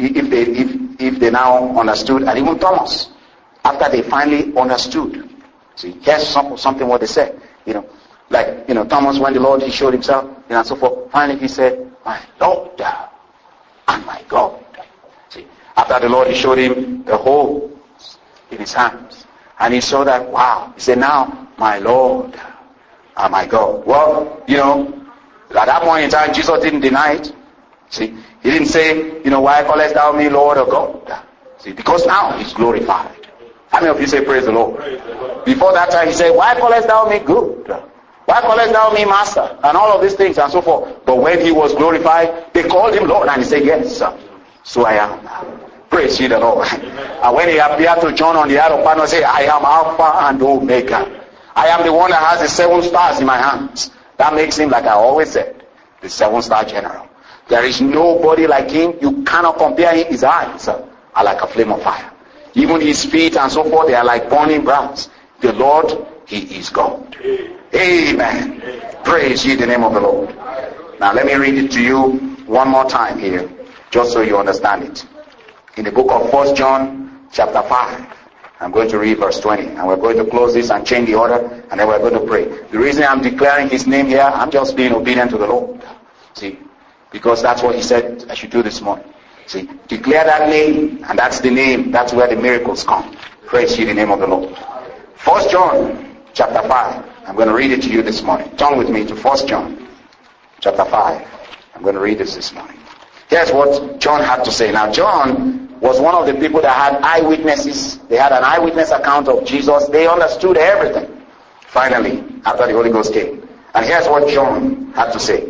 if they now understood, and even Thomas, after they finally understood. See, here's something what they said. Thomas, when the Lord, he showed himself, and so forth. Finally he said, my Lord and my God. See, after the Lord, he showed him the holes in his hands. And he saw that, wow. He said, now, my Lord and my God. Well, at that point in time, Jesus didn't deny it. See, he didn't say, why callest thou me Lord or God? See, because now he's glorified. How many of you say praise the Lord? Praise the Lord. Before that time, he said, why callest thou me good? Why callest thou me master? And all of these things and so forth. But when he was glorified, they called him Lord, and he said, yes, so I am. Praise ye the Lord. And when he appeared to John on the Isle of Patmos, he said, I am Alpha and Omega. I am the one that has the 7 stars in my hands. That makes him, like I always said, the 7-star general. There is nobody like him. You cannot compare him. His eyes are like a flame of fire. Even his feet and so forth, they are like burning brass. The Lord, he is God. Amen. Praise ye the name of the Lord. Now let me read it to you one more time here, just so you understand it. In the book of 1 John chapter 5, I'm going to read verse 20, and we're going to close this and change the order, and then we're going to pray. The reason I'm declaring his name here, I'm just being obedient to the Lord. See, because that's what he said I should do this morning. See, declare that name, and that's the name, that's where the miracles come. Praise ye the name of the Lord. 1 John chapter 5, I'm going to read it to you this morning. Turn with me to 1 John chapter 5. I'm going to read this morning. Here's what John had to say. Now, John was one of the people that had eyewitnesses. They had an eyewitness account of Jesus. They understood everything. Finally, after the Holy Ghost came. And here's what John had to say.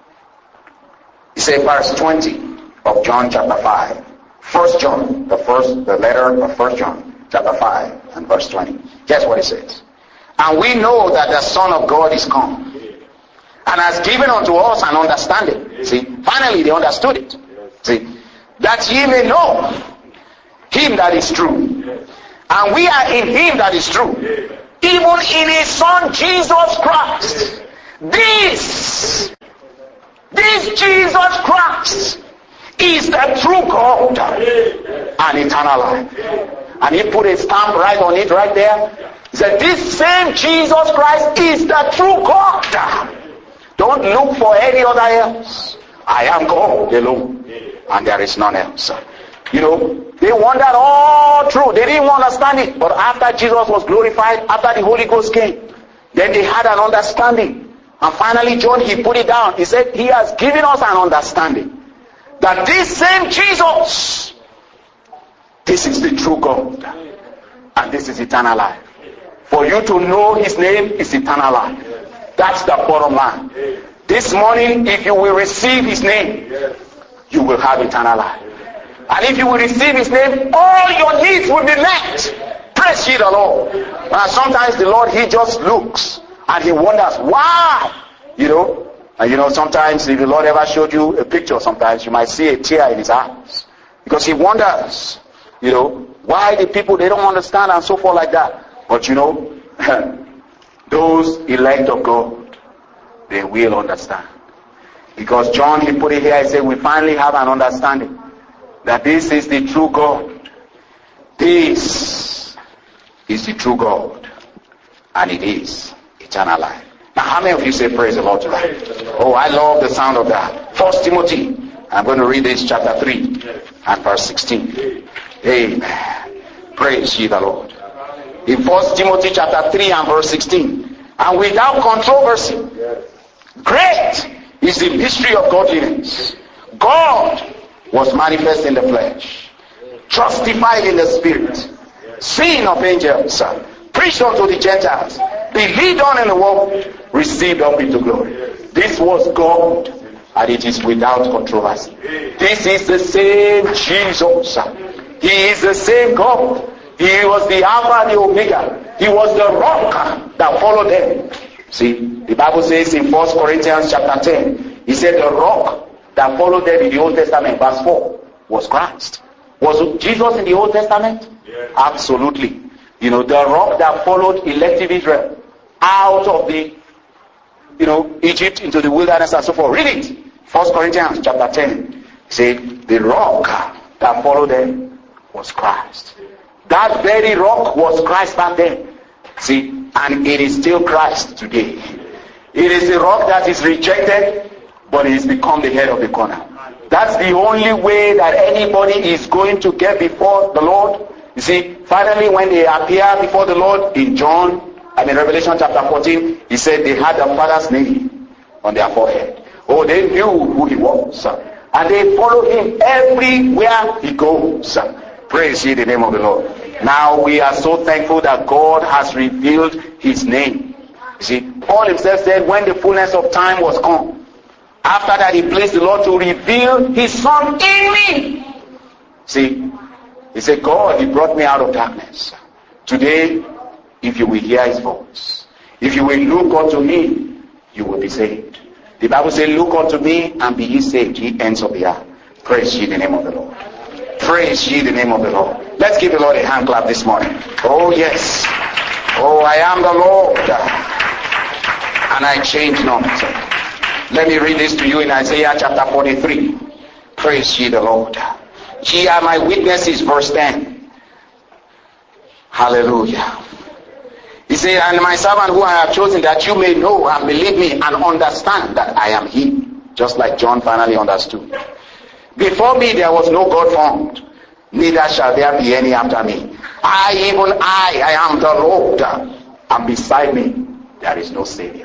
He said, verse 20 of John chapter 5. 1 John, the letter of 1 John chapter 5 and verse 20. Here's what he says. And we know that the Son of God is come, and has given unto us an understanding. See, finally they understood it. See, that ye may know him that is true. And we are in him that is true, even in his Son Jesus Christ. This Jesus Christ is the true God and eternal life. And he put a stamp right on it right there. He said, this same Jesus Christ is the true God. Don't look for any other else. I am God alone, and there is none else. They wandered all through. They didn't understand it. But after Jesus was glorified, after the Holy Ghost came, then they had an understanding. And finally, John, he put it down. He said, he has given us an understanding that this same Jesus, this is the true God, and this is eternal life. For you to know his name is eternal life. That's the bottom line. This morning, if you will receive his name, you will have eternal life. And if you will receive his name, all your needs will be met. Praise ye the Lord. And sometimes the Lord, he just looks and he wonders why. And sometimes if the Lord ever showed you a picture, sometimes you might see a tear in his eyes. Because he wonders, why the people, they don't understand and so forth like that. But those elect of God, they will understand. Because John, he put it here, he said, we finally have an understanding that this is the true God. This is the true God. And it is eternal life. Now, how many of you say praise the Lord tonight? Oh, I love the sound of that. 1 Timothy. I'm going to read this, chapter 3 and verse 16. Amen. Praise ye the Lord. In 1 Timothy chapter 3 and verse 16. And without controversy, great is the mystery of godliness. God was manifest in the flesh, justified in the spirit, seen of angels, preached unto the Gentiles, believed on in the world, received up into glory. This was God, and it is without controversy. This is the same Jesus. He is the same God. He was the Alpha and the Omega. He was the rock that followed them. See, the Bible says in 1 Corinthians chapter 10, he said the rock that followed them in the Old Testament, verse 4, was Christ. Was Jesus in the Old Testament? Yes. Absolutely. The rock that followed elective Israel out of the, Egypt into the wilderness and so forth. Read it. 1 Corinthians chapter 10. Say, the rock that followed them was Christ. That very rock was Christ back then. See, and it is still Christ today. It is a rock that is rejected, but it has become the head of the corner. That's the only way that anybody is going to get before the Lord. You see, finally when they appear before the Lord in Revelation chapter 14, he said they had the Father's name on their forehead. Oh, they knew who he was. And they followed him everywhere he goes. Praise ye the name of the Lord. Now we are so thankful that God has revealed his name. You see, Paul himself said when the fullness of time was come, after that he pleased the Lord to reveal his Son in me. See, he said, God, he brought me out of darkness. Today, if you will hear his voice, if you will look unto me, you will be saved. The Bible says, look unto me and be ye saved, ye ends of the earth. Praise ye the name of the Lord. Praise ye the name of the Lord. Let's give the Lord a hand clap this morning. Oh yes. Oh, I am the Lord, and I change not. Let me read this to you in Isaiah chapter 43. Praise ye the Lord. Ye are my witnesses, verse 10. Hallelujah. He said, and my servant who I have chosen, that you may know and believe me and understand that I am he. Just like John finally understood. Before me there was no God formed, neither shall there be any after me. I am the Lord, and beside me there is no Savior.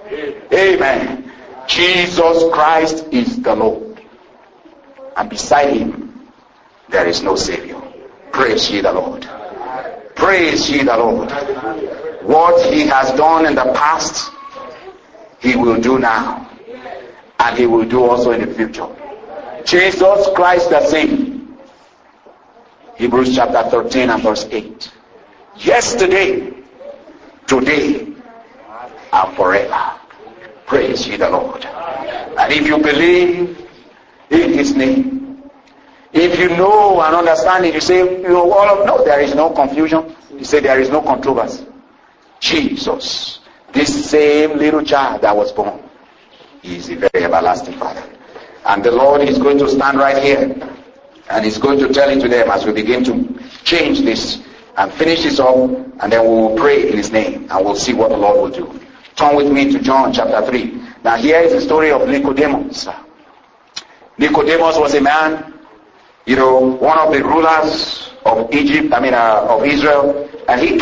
Amen. Jesus Christ is the Lord, and beside him there is no Savior. Praise ye the Lord. Praise ye the Lord. What he has done in the past, he will do now, and he will do also in the future. Jesus Christ the same. Hebrews chapter 13 and verse 8. Yesterday, today, and forever. Praise ye the Lord. And if you believe in his name, if you know and understand it, you say, no, there is no confusion. You say there is no controversy. Jesus, this same little child that was born, he is the very everlasting Father. And the Lord is going to stand right here, and he's going to tell it to them as we begin to change this and finish this up, and then we will pray in his name, and we'll see what the Lord will do. Turn with me to John chapter 3. Now here is the story of Nicodemus. Nicodemus was a man, one of the rulers of Egypt, of Israel, and he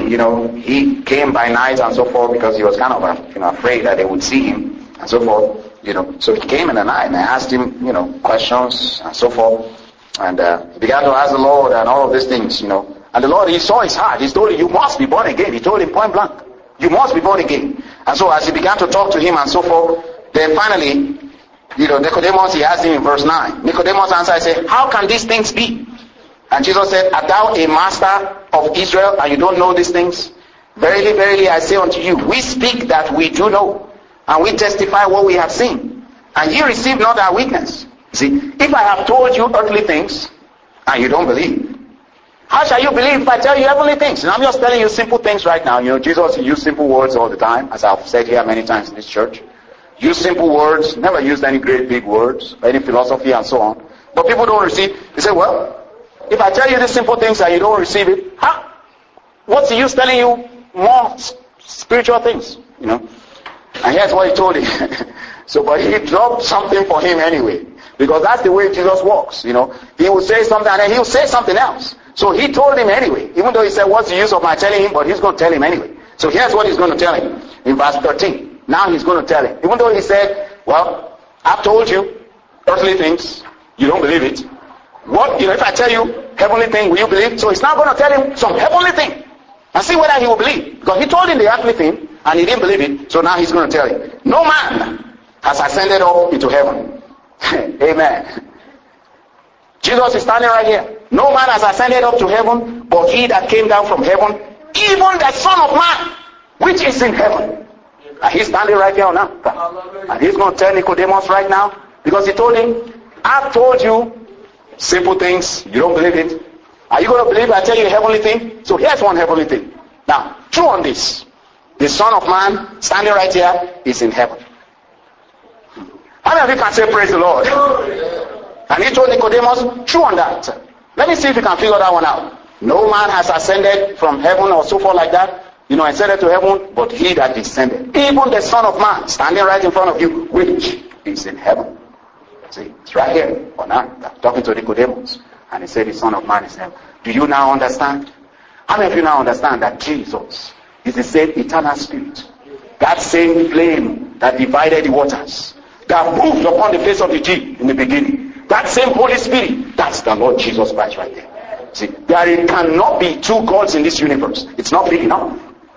came by night and so forth because he was kind of afraid that they would see him and so forth. So he came in the night and I asked him, questions and so forth. And he began to ask the Lord and all of these things, And the Lord, he saw his heart. He told him, you must be born again. He told him point blank, you must be born again. And so as he began to talk to him and so forth, then finally, Nicodemus, he asked him in verse 9. Nicodemus answered and said, how can these things be? And Jesus said, art thou a master of Israel and you don't know these things? Verily, verily, I say unto you, we speak that we do know, and we testify what we have seen, and ye receive not our witness. See, if I have told you earthly things, and you don't believe. How shall you believe if I tell you heavenly things? And I'm just telling you simple things right now. Jesus used simple words all the time, as I've said here many times in this church. Use simple words, never used any great big words, any philosophy and so on. But people don't receive. They say, well, if I tell you these simple things and you don't receive it, what's the use telling you more spiritual things? And here's what he told him. But he dropped something for him anyway. Because that's the way Jesus walks. He will say something and then he will say something else. So he told him anyway. Even though he said, what's the use of my telling him? But he's going to tell him anyway. So here's what he's going to tell him. In verse 13. Now he's going to tell him. Even though he said, well, I've told you earthly things. You don't believe it. What, if I tell you heavenly thing, will you believe? So he's now going to tell him some heavenly thing. And see whether he will believe. Because he told him the earthly thing and he didn't believe it. So now he's going to tell him. No man has ascended up into heaven. Amen. Jesus is standing right here. No man has ascended up to heaven, but he that came down from heaven, even the Son of Man, which is in heaven. And he's standing right here now. And he's going to tell Nicodemus right now, because he told him, I've told you simple things, you don't believe it. Are you going to believe I tell you a heavenly thing? So here's one heavenly thing. Now, true on this. The Son of Man, standing right here, is in heaven. How many of you can say praise the Lord? And he told Nicodemus, true on that. Let me see if you can figure that one out. No man has ascended from heaven or so forth like that. Ascended to heaven, but he that descended. Even the Son of Man, standing right in front of you, which is in heaven. See, it's right here on earth. Talking to Nicodemus. And he said the Son of Man is in heaven. Do you now understand? How many of you now understand that Jesus is the same eternal spirit? That same flame that divided the waters, that moved upon the face of the deep in the beginning. That same Holy Spirit, that's the Lord Jesus Christ right there. See, there cannot be two gods in this universe. It's not big enough.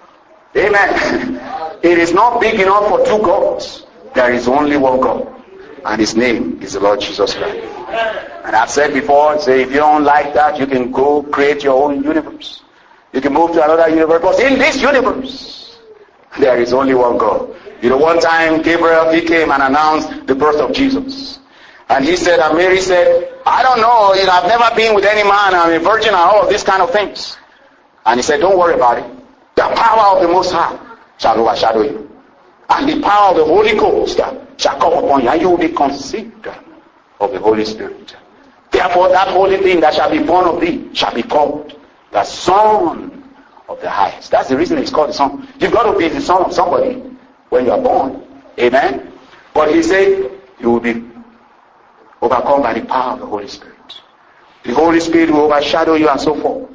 Amen. It is not big enough for two gods. There is only one God. And his name is the Lord Jesus Christ. And I've said before, say if you don't like that, you can go create your own universe. You can move to another universe. But in this universe, there is only one God. One time Gabriel, he came and announced the birth of Jesus. And he said, and Mary said, I don't know, I've never been with any man, I'm a virgin and all of these kind of things. And he said, don't worry about it. The power of the Most High shall overshadow you. And the power of the Holy Ghost shall come upon you, and you will be conceived of the Holy Spirit. Therefore, that holy thing that shall be born of thee shall be called the Son of the Highest. That's the reason it's called the Son. You've got to be the son of somebody when you are born. Amen. But he said, you will be overcome by the power of the Holy Spirit. The Holy Spirit will overshadow you and so forth.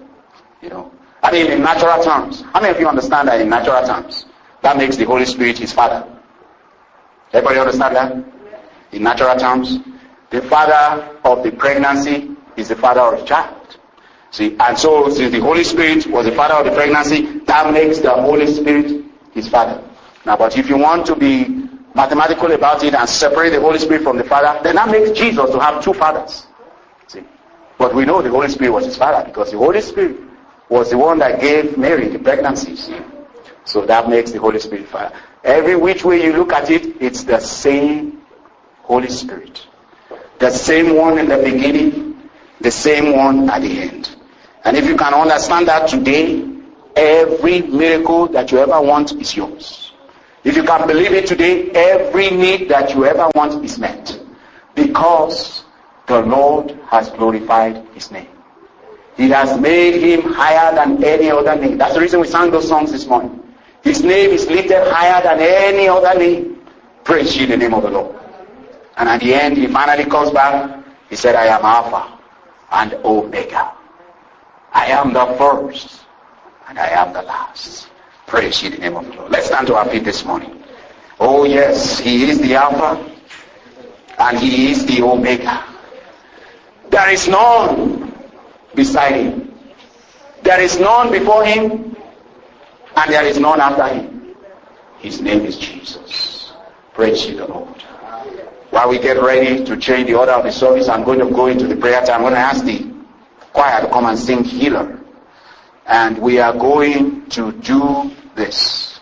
In natural terms. How many of you understand that in natural terms? That makes the Holy Spirit his Father. Everybody understand that? In natural terms, the father of the pregnancy is the father of the child. See, and so since the Holy Spirit was the father of the pregnancy, that makes the Holy Spirit his Father. Now, but if you want to be mathematical about it and separate the Holy Spirit from the Father, then that makes Jesus to have two fathers. See, but we know the Holy Spirit was his Father because the Holy Spirit was the one that gave Mary the pregnancies. So that makes the Holy Spirit Father. Every which way you look at it, it's the same Holy Spirit. The same one in the beginning, the same one at the end. And if you can understand that today, every miracle that you ever want is yours. If you can believe it today, every need that you ever want is met. Because the Lord has glorified his name. He has made him higher than any other name. That's the reason we sang those songs this morning. His name is lifted higher than any other name. Praise ye the name of the Lord. And at the end, he finally comes back. He said, I am Alpha and Omega. I am the first and I am the last. Praise ye the name of the Lord. Let's stand to our feet this morning. Oh yes, he is the Alpha and he is the Omega. There is none beside him. There is none before him and there is none after him. His name is Jesus. Praise ye the Lord. While we get ready to change the order of the service, I'm going to go into the prayer time. I'm going to ask the choir to come and sing Healer. And we are going to do this.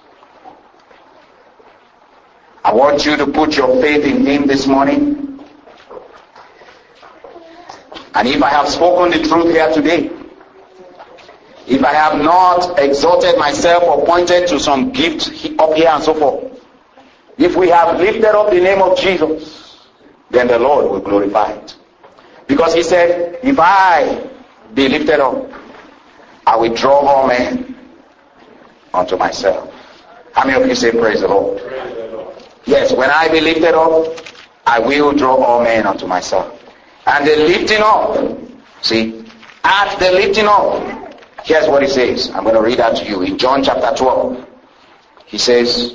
I want you to put your faith in him this morning. And if I have spoken the truth here today, if I have not exalted myself or pointed to some gift up here and so forth, if we have lifted up the name of Jesus, then the Lord will glorify it. Because he said, if I be lifted up, I will draw all men unto myself. How many of you say praise the Lord? Praise the Lord. Yes, when I be lifted up, I will draw all men unto myself. And the lifting up, see, at the lifting up, here's what he says. I'm going to read that to you. In John chapter 12, he says,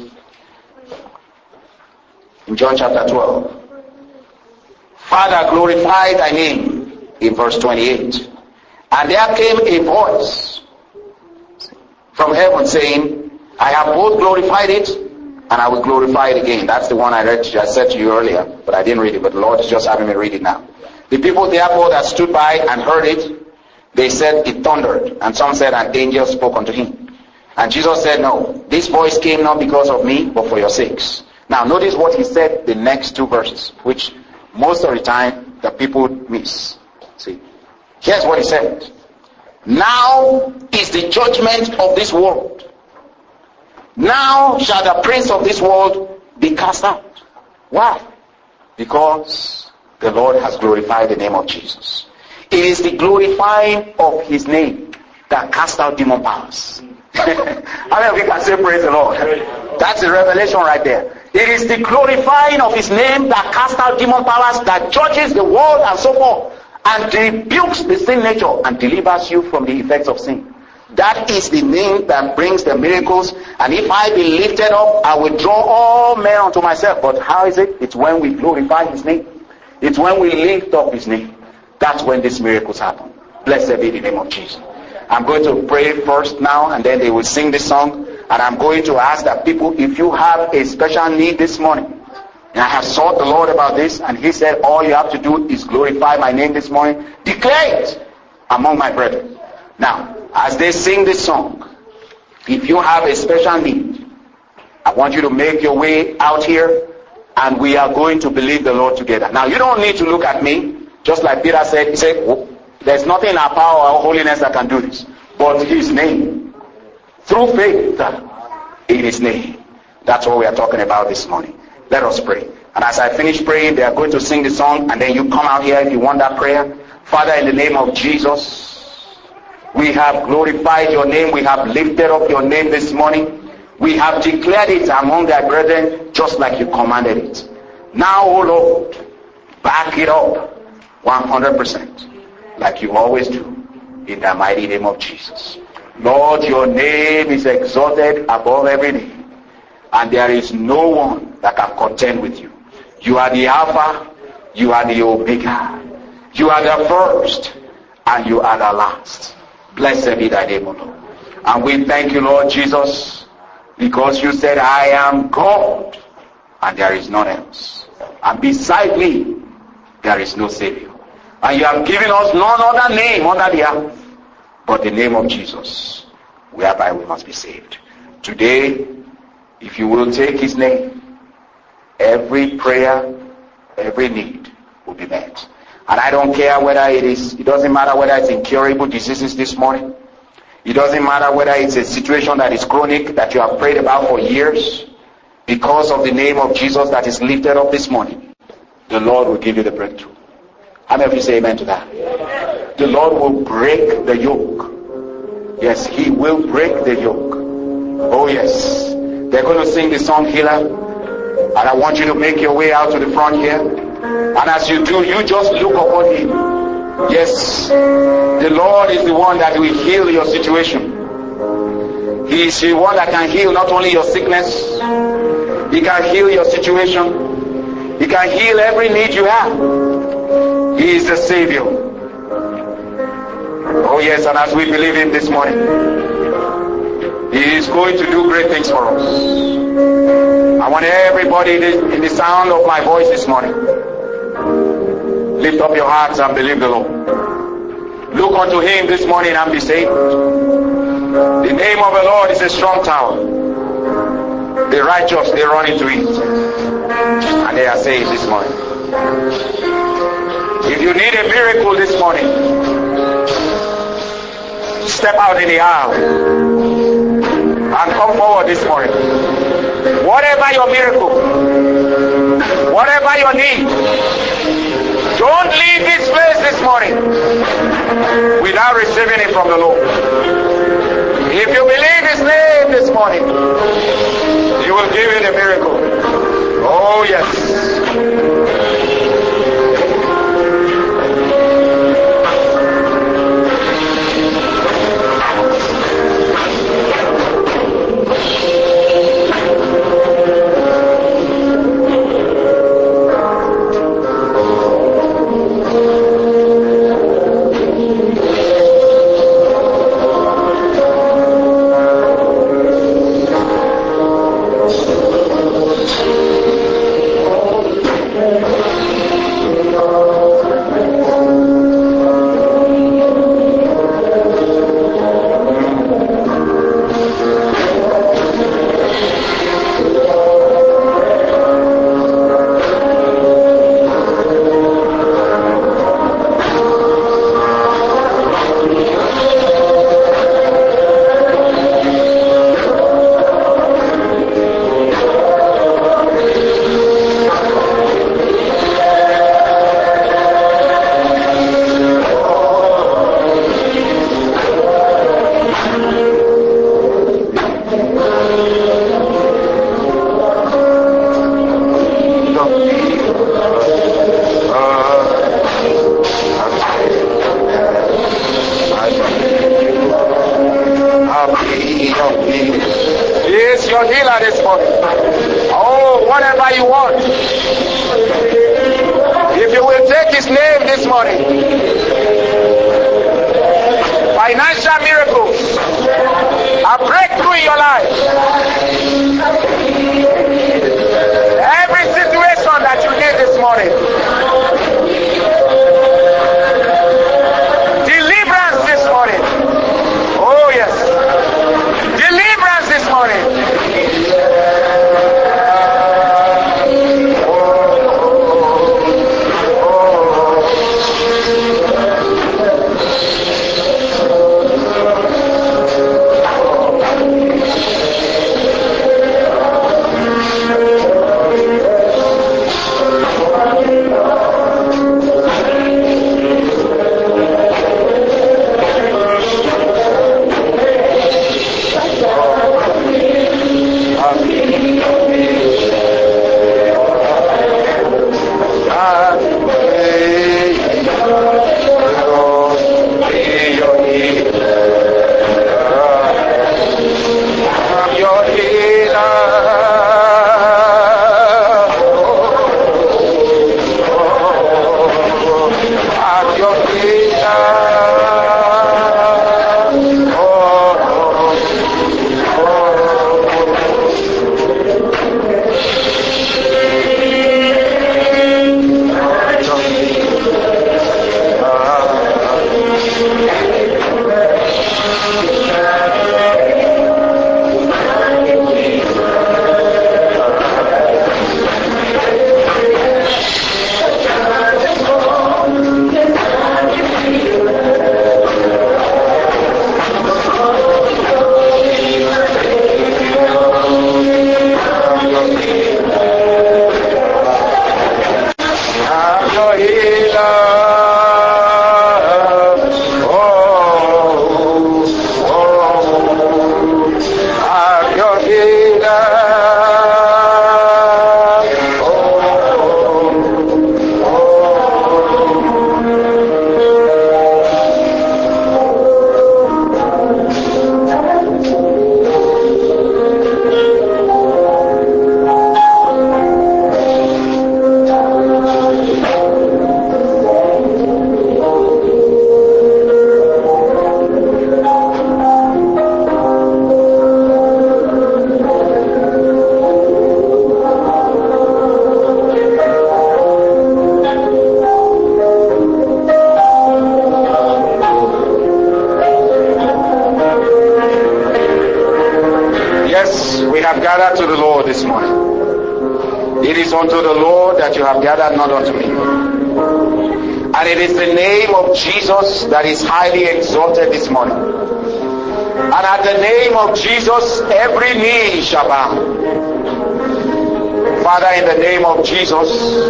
in John chapter 12, Father, glorify thy name, in verse 28. And there came a voice from heaven saying, I have both glorified it, and I will glorify it again. That's the one I said to you earlier, but I didn't read it, but the Lord is just having me read it now. The people therefore that stood by and heard it, they said it thundered, and some said an angel spoke unto him. And Jesus said, no, this voice came not because of me, but for your sakes. Now notice what he said the next two verses, which most of the time the people miss. See, here's what he said. Now is the judgment of this world. Now shall the prince of this world be cast out. Why? Because the Lord has glorified the name of Jesus. It is the glorifying of his name that cast out demon powers. How many of you can say praise the Lord? That's a revelation right there. It is the glorifying of his name that casts out demon powers, that judges the world and so forth, and rebukes the sin nature and delivers you from the effects of sin. That is the name that brings the miracles. And if I be lifted up, I will draw all men unto myself. But how is it? It's when we glorify his name. It's when we lift up his name. That's when these miracles happen. Blessed be the name of Jesus. I'm going to pray first now, and then they will sing this song. And I'm going to ask that people, if you have a special need this morning, and I have sought the Lord about this, and he said all you have to do is glorify my name this morning, declare it among my brethren. Now, as they sing this song, if you have a special need, I want you to make your way out here, and we are going to believe the Lord together. Now, you don't need to look at me. Just like Peter said, he said, oh, there's nothing in our power or holiness that can do this. But his name, through faith in his name. That's what we are talking about this morning. Let us pray. And as I finish praying, they are going to sing the song, and then you come out here if you want that prayer. Father, in the name of Jesus, we have glorified your name. We have lifted up your name this morning. We have declared it among thy brethren just like you commanded it. Now, O Lord, back it up 100% like you always do in the mighty name of Jesus. Lord, your name is exalted above every name, and there is no one that can contend with you. You are the Alpha, you are the Omega, you are the first, and you are the last. Blessed be thy name, O Lord. And we thank you, Lord Jesus, because you said, I am God, and there is none else. And beside me, there is no Savior. And you have given us none other name under the earth but the name of Jesus, whereby we must be saved. Today, if you will take his name, every prayer, every need will be met. And I don't care whether it doesn't matter whether it's incurable diseases this morning. It doesn't matter whether it's a situation that is chronic, that you have prayed about for years. Because of the name of Jesus that is lifted up this morning, the Lord will give you the breakthrough. How many of you say amen to that? Amen. The Lord will break the yoke. Yes, he will break the yoke. Oh yes. They're going to sing the song Healer. And I want you to make your way out to the front here. And as you do, you just look upon him. Yes, the Lord is the one that will heal your situation. He is the one that can heal not only your sickness, he can heal your situation, he can heal every need you have. He is the Savior. Oh yes, and as we believe him this morning, he is going to do great things for us. I want everybody in the sound of my voice this morning, lift up your hearts and believe the Lord. Look unto him this morning and be saved. The name of the Lord is a strong tower. The righteous, they run into it, and they are saved this morning. If you need a miracle this morning, step out in the aisle and come forward this morning. Whatever your miracle, whatever your need, don't leave this place this morning without receiving it from the Lord. If you believe His name this morning, He will give you the miracle. Oh yes. gathered to the Lord this morning. It is unto the Lord that you have gathered, not unto me. And it is the name of Jesus that is highly exalted this morning. And at the name of Jesus, every knee shall bow. Father, in the name of Jesus,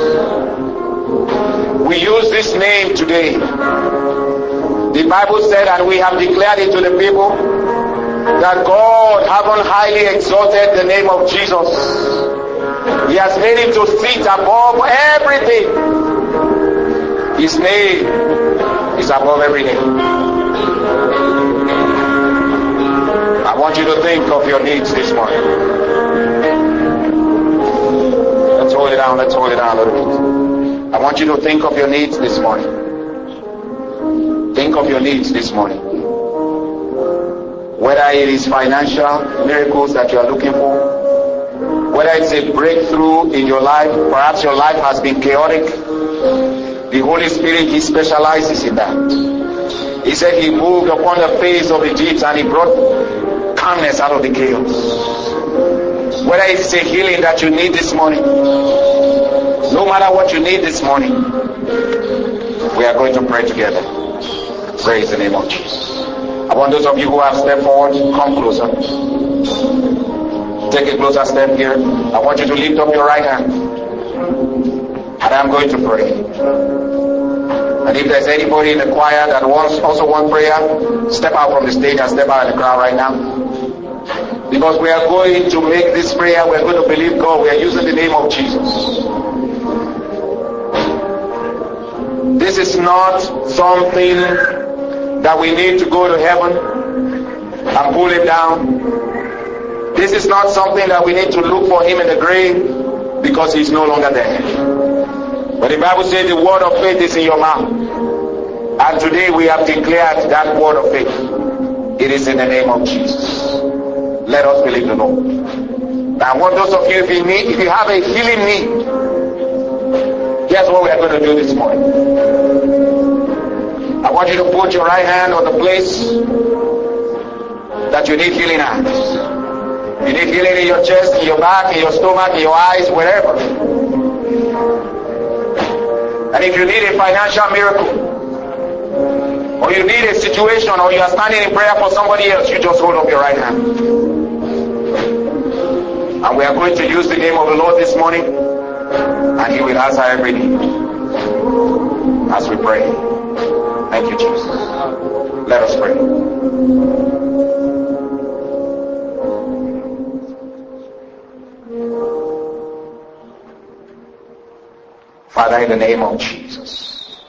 we use this name today. The Bible said, and we have declared it to the people, that God having highly exalted the name of Jesus, He has made Him to sit above everything. His name is above every name. I want you to think of your needs this morning. Let's hold it down a little bit. I want you to think of your needs this morning. Think of your needs this morning. Whether it is financial miracles that you are looking for, whether it's a breakthrough in your life, perhaps your life has been chaotic. The Holy Spirit, He specializes in that. He said He moved upon the face of the deep and He brought calmness out of the chaos. Whether it's a healing that you need this morning, no matter what you need this morning, we are going to pray together. Praise the name of Jesus. I want those of you who have stepped forward, come closer. Take a closer step here. I want you to lift up your right hand. And I'm going to pray. And if there's anybody in the choir that also wants prayer, step out from the stage and step out in the crowd right now. Because we are going to make this prayer, we're going to believe God. We are using the name of Jesus. This is not something that we need to go to heaven and pull Him down. This is not something that we need to look for Him in the grave because He's no longer there. But the Bible says the word of faith is in your mouth. And today we have declared that word of faith. It is in the name of Jesus. Let us believe the Lord. Now I want those of you, if you have a healing need, here's what we are going to do this morning. I want you to put your right hand on the place that you need healing at. You need healing in your chest, in your back, in your stomach, in your eyes, wherever. And if you need a financial miracle, or you need a situation, or you are standing in prayer for somebody else, you just hold up your right hand. And we are going to use the name of the Lord this morning, and He will answer every need. As we pray. Thank you, Jesus. Let us pray. Father, in the name of Jesus,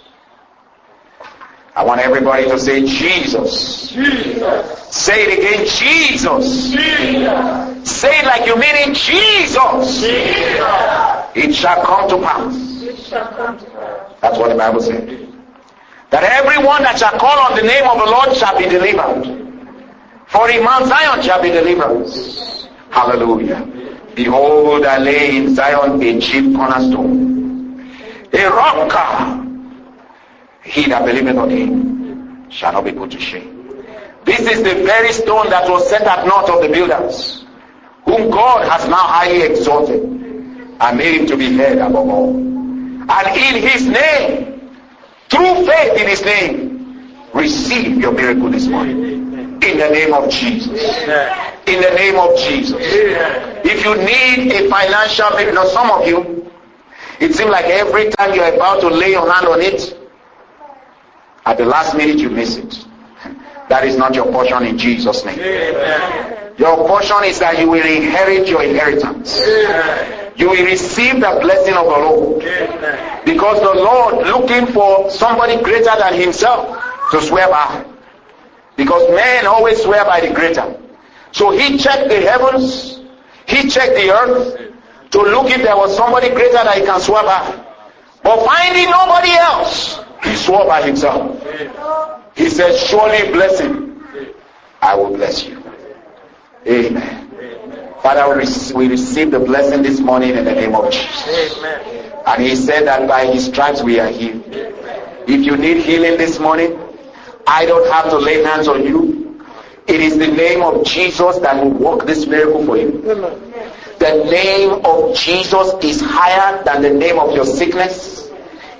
I want everybody to say Jesus. Jesus. Say it again, Jesus. Jesus. Say it like you mean it, Jesus. Jesus. It shall come to pass. It shall come to pass. That's what the Bible said. That everyone that shall call on the name of the Lord shall be delivered. For in Mount Zion shall be deliverance. Hallelujah. Behold, I lay in Zion a chief cornerstone, a rock. He that believeth on Him shall not be put to shame. This is the very stone that was set at naught of the builders, whom God has now highly exalted and made Him to be head above all. And in His name, through faith in His name, receive your miracle this morning. In the name of Jesus. In the name of Jesus. If you need a financial miracle, now some of you, it seems like every time you are about to lay your hand on it, at the last minute you miss it. That is not your portion in Jesus' name. Your portion is that you will inherit your inheritance. You will receive the blessing of the Lord. Because the Lord looking for somebody greater than Himself to swear by. Because men always swear by the greater. So He checked the heavens, He checked the earth to look if there was somebody greater that He can swear by. But finding nobody else, He swore by Himself. He said, surely blessing, I will bless you. Amen. Father, we receive the blessing this morning in the name of Jesus. And He said that by His stripes we are healed. If you need healing this morning, I don't have to lay hands on you. It is the name of Jesus that will work this miracle for you. The name of Jesus is higher than the name of your sickness.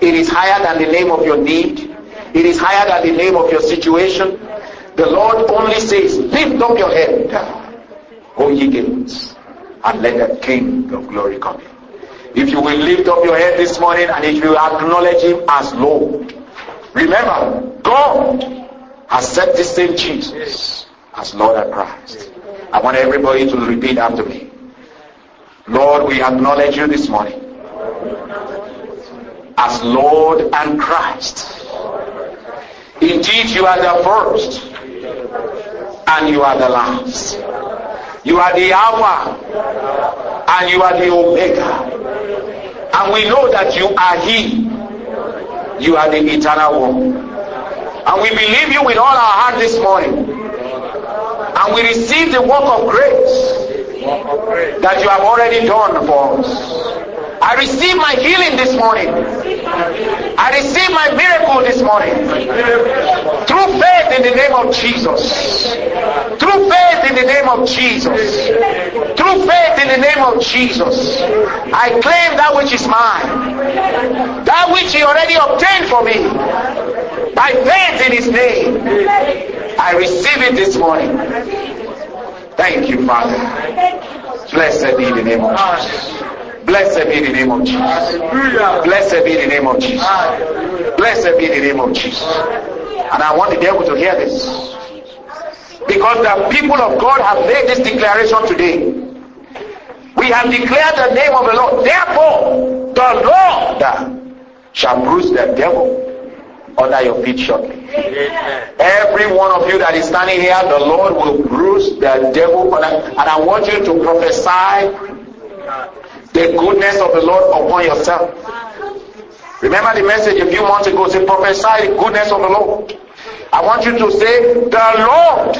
It is higher than the name of your need. It is higher than the name of your situation. The Lord only says, lift up your head, O ye gates, and let the King of glory come in. If you will lift up your head this morning and if you acknowledge him as Lord, remember, God has set this same Jesus as Lord and Christ. I want everybody to repeat after me. Lord, we acknowledge you this morning as Lord and Christ. Indeed, you are the first and you are the last. You are the Alpha and you are the Omega. And we know that you are He. You are the eternal one. And we believe you with all our heart this morning. And we receive the work of grace that you have already done for us. I receive my healing this morning. I receive my miracle this morning. Through faith in the name of Jesus. Through faith in the name of Jesus. Through faith in the name of Jesus. I claim that which is mine. That which he already obtained for me. By faith in his name. I receive it this morning. Thank you, Father. Blessed be the name of Jesus. Blessed be the name of Jesus. Blessed be the name of Jesus. Blessed be the name of Jesus. And I want the devil to hear this. Because the people of God have made this declaration today. We have declared the name of the Lord. Therefore, the Lord shall bruise the devil under your feet shortly. Every one of you that is standing here, the Lord will bruise the devil. And I want you to prophesy the goodness of the Lord upon yourself. Remember the message a few months ago, say prophesy the goodness of the Lord. I want you to say, the Lord,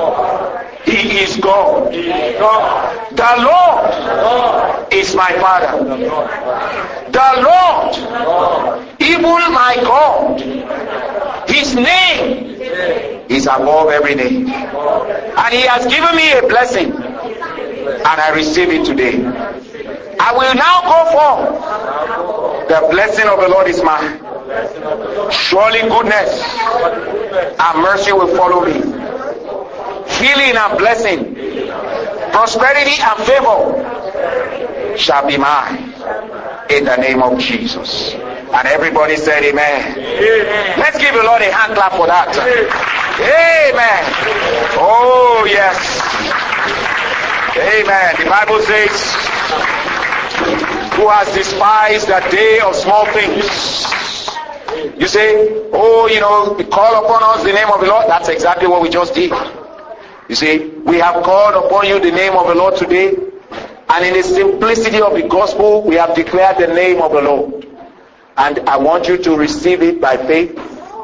He is God. The Lord is my Father. The Lord, even my God, His name is above every name. And He has given me a blessing. And I receive it today. I will now go forth. The blessing of the Lord is mine. Surely goodness and mercy will follow me. Healing and blessing, prosperity and favor shall be mine in the name of Jesus. And everybody said amen. Let's give the Lord a hand clap for that. Amen. Oh yes. Amen. The Bible says, who has despised the day of small things. You say, oh, call upon us the name of the Lord. That's exactly what we just did. You see, we have called upon you the name of the Lord today. And in the simplicity of the gospel, we have declared the name of the Lord. And I want you to receive it by faith.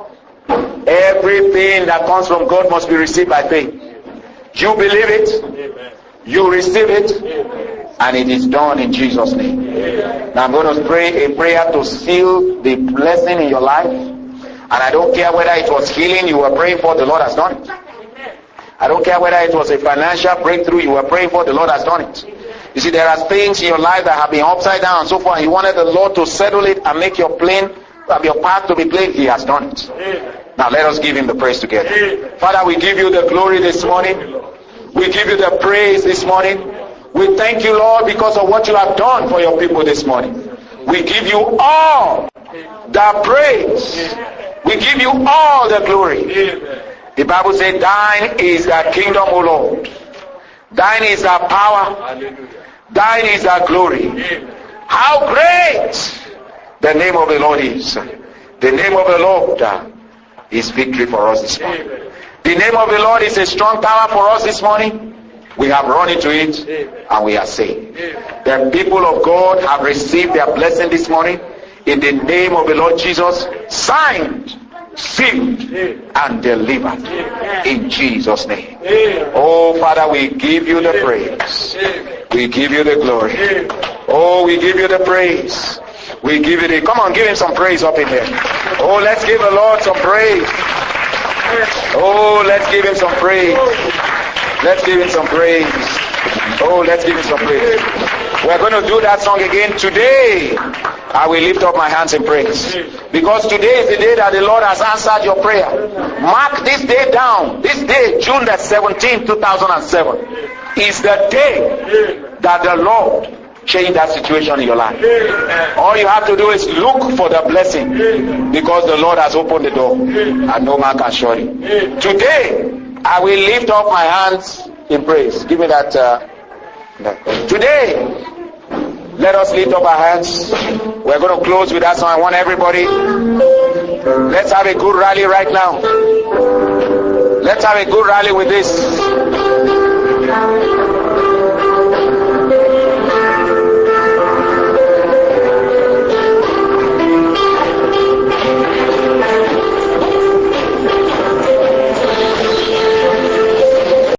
Everything that comes from God must be received by faith. You believe it. You receive it. And it is done in Jesus' name. Now I'm going to pray a prayer to seal the blessing in your life. And I don't care whether it was healing you were praying for, the Lord has done it. I don't care whether it was a financial breakthrough you were praying for, the Lord has done it. You see, there are things in your life that have been upside down and so forth. You wanted the Lord to settle it and make your path to be plain. He has done it. Now let us give him the praise together. Father, we give you the glory this morning. We give you the praise this morning. We thank you, Lord, because of what you have done for your people this morning. We give you all the praise. We give you all the glory. The Bible says, thine is the kingdom, O Lord. Thine is the power. Thine is the glory. How great the name of the Lord is. The name of the Lord is victory for us this morning. The name of the Lord is a strong tower for us this morning. We have run into it and we are saved. The people of God have received their blessing this morning in the name of the Lord Jesus, signed, sealed, and delivered in Jesus' name. Oh Father, we give you the praise. We give you the glory. Oh, we give you the praise. We give you the... Come on, give him some praise up in there. Oh, let's give the Lord some praise. Oh, let's give him some praise. Let's give him some praise. Oh, let's give him some praise. We're going to do that song again. Today I will lift up my hands in praise. Because today is the day that the Lord has answered your prayer. Mark this day down. This day, June the 17th, 2007, is the day that the Lord changed that situation in your life. All you have to do is look for the blessing, because the Lord has opened the door and no man can shut it. Today, I will lift up my hands in praise. Give me that. Today, let us lift up our hands. We're going to close with that song. I want everybody. Let's have a good rally right now. Let's have a good rally with this.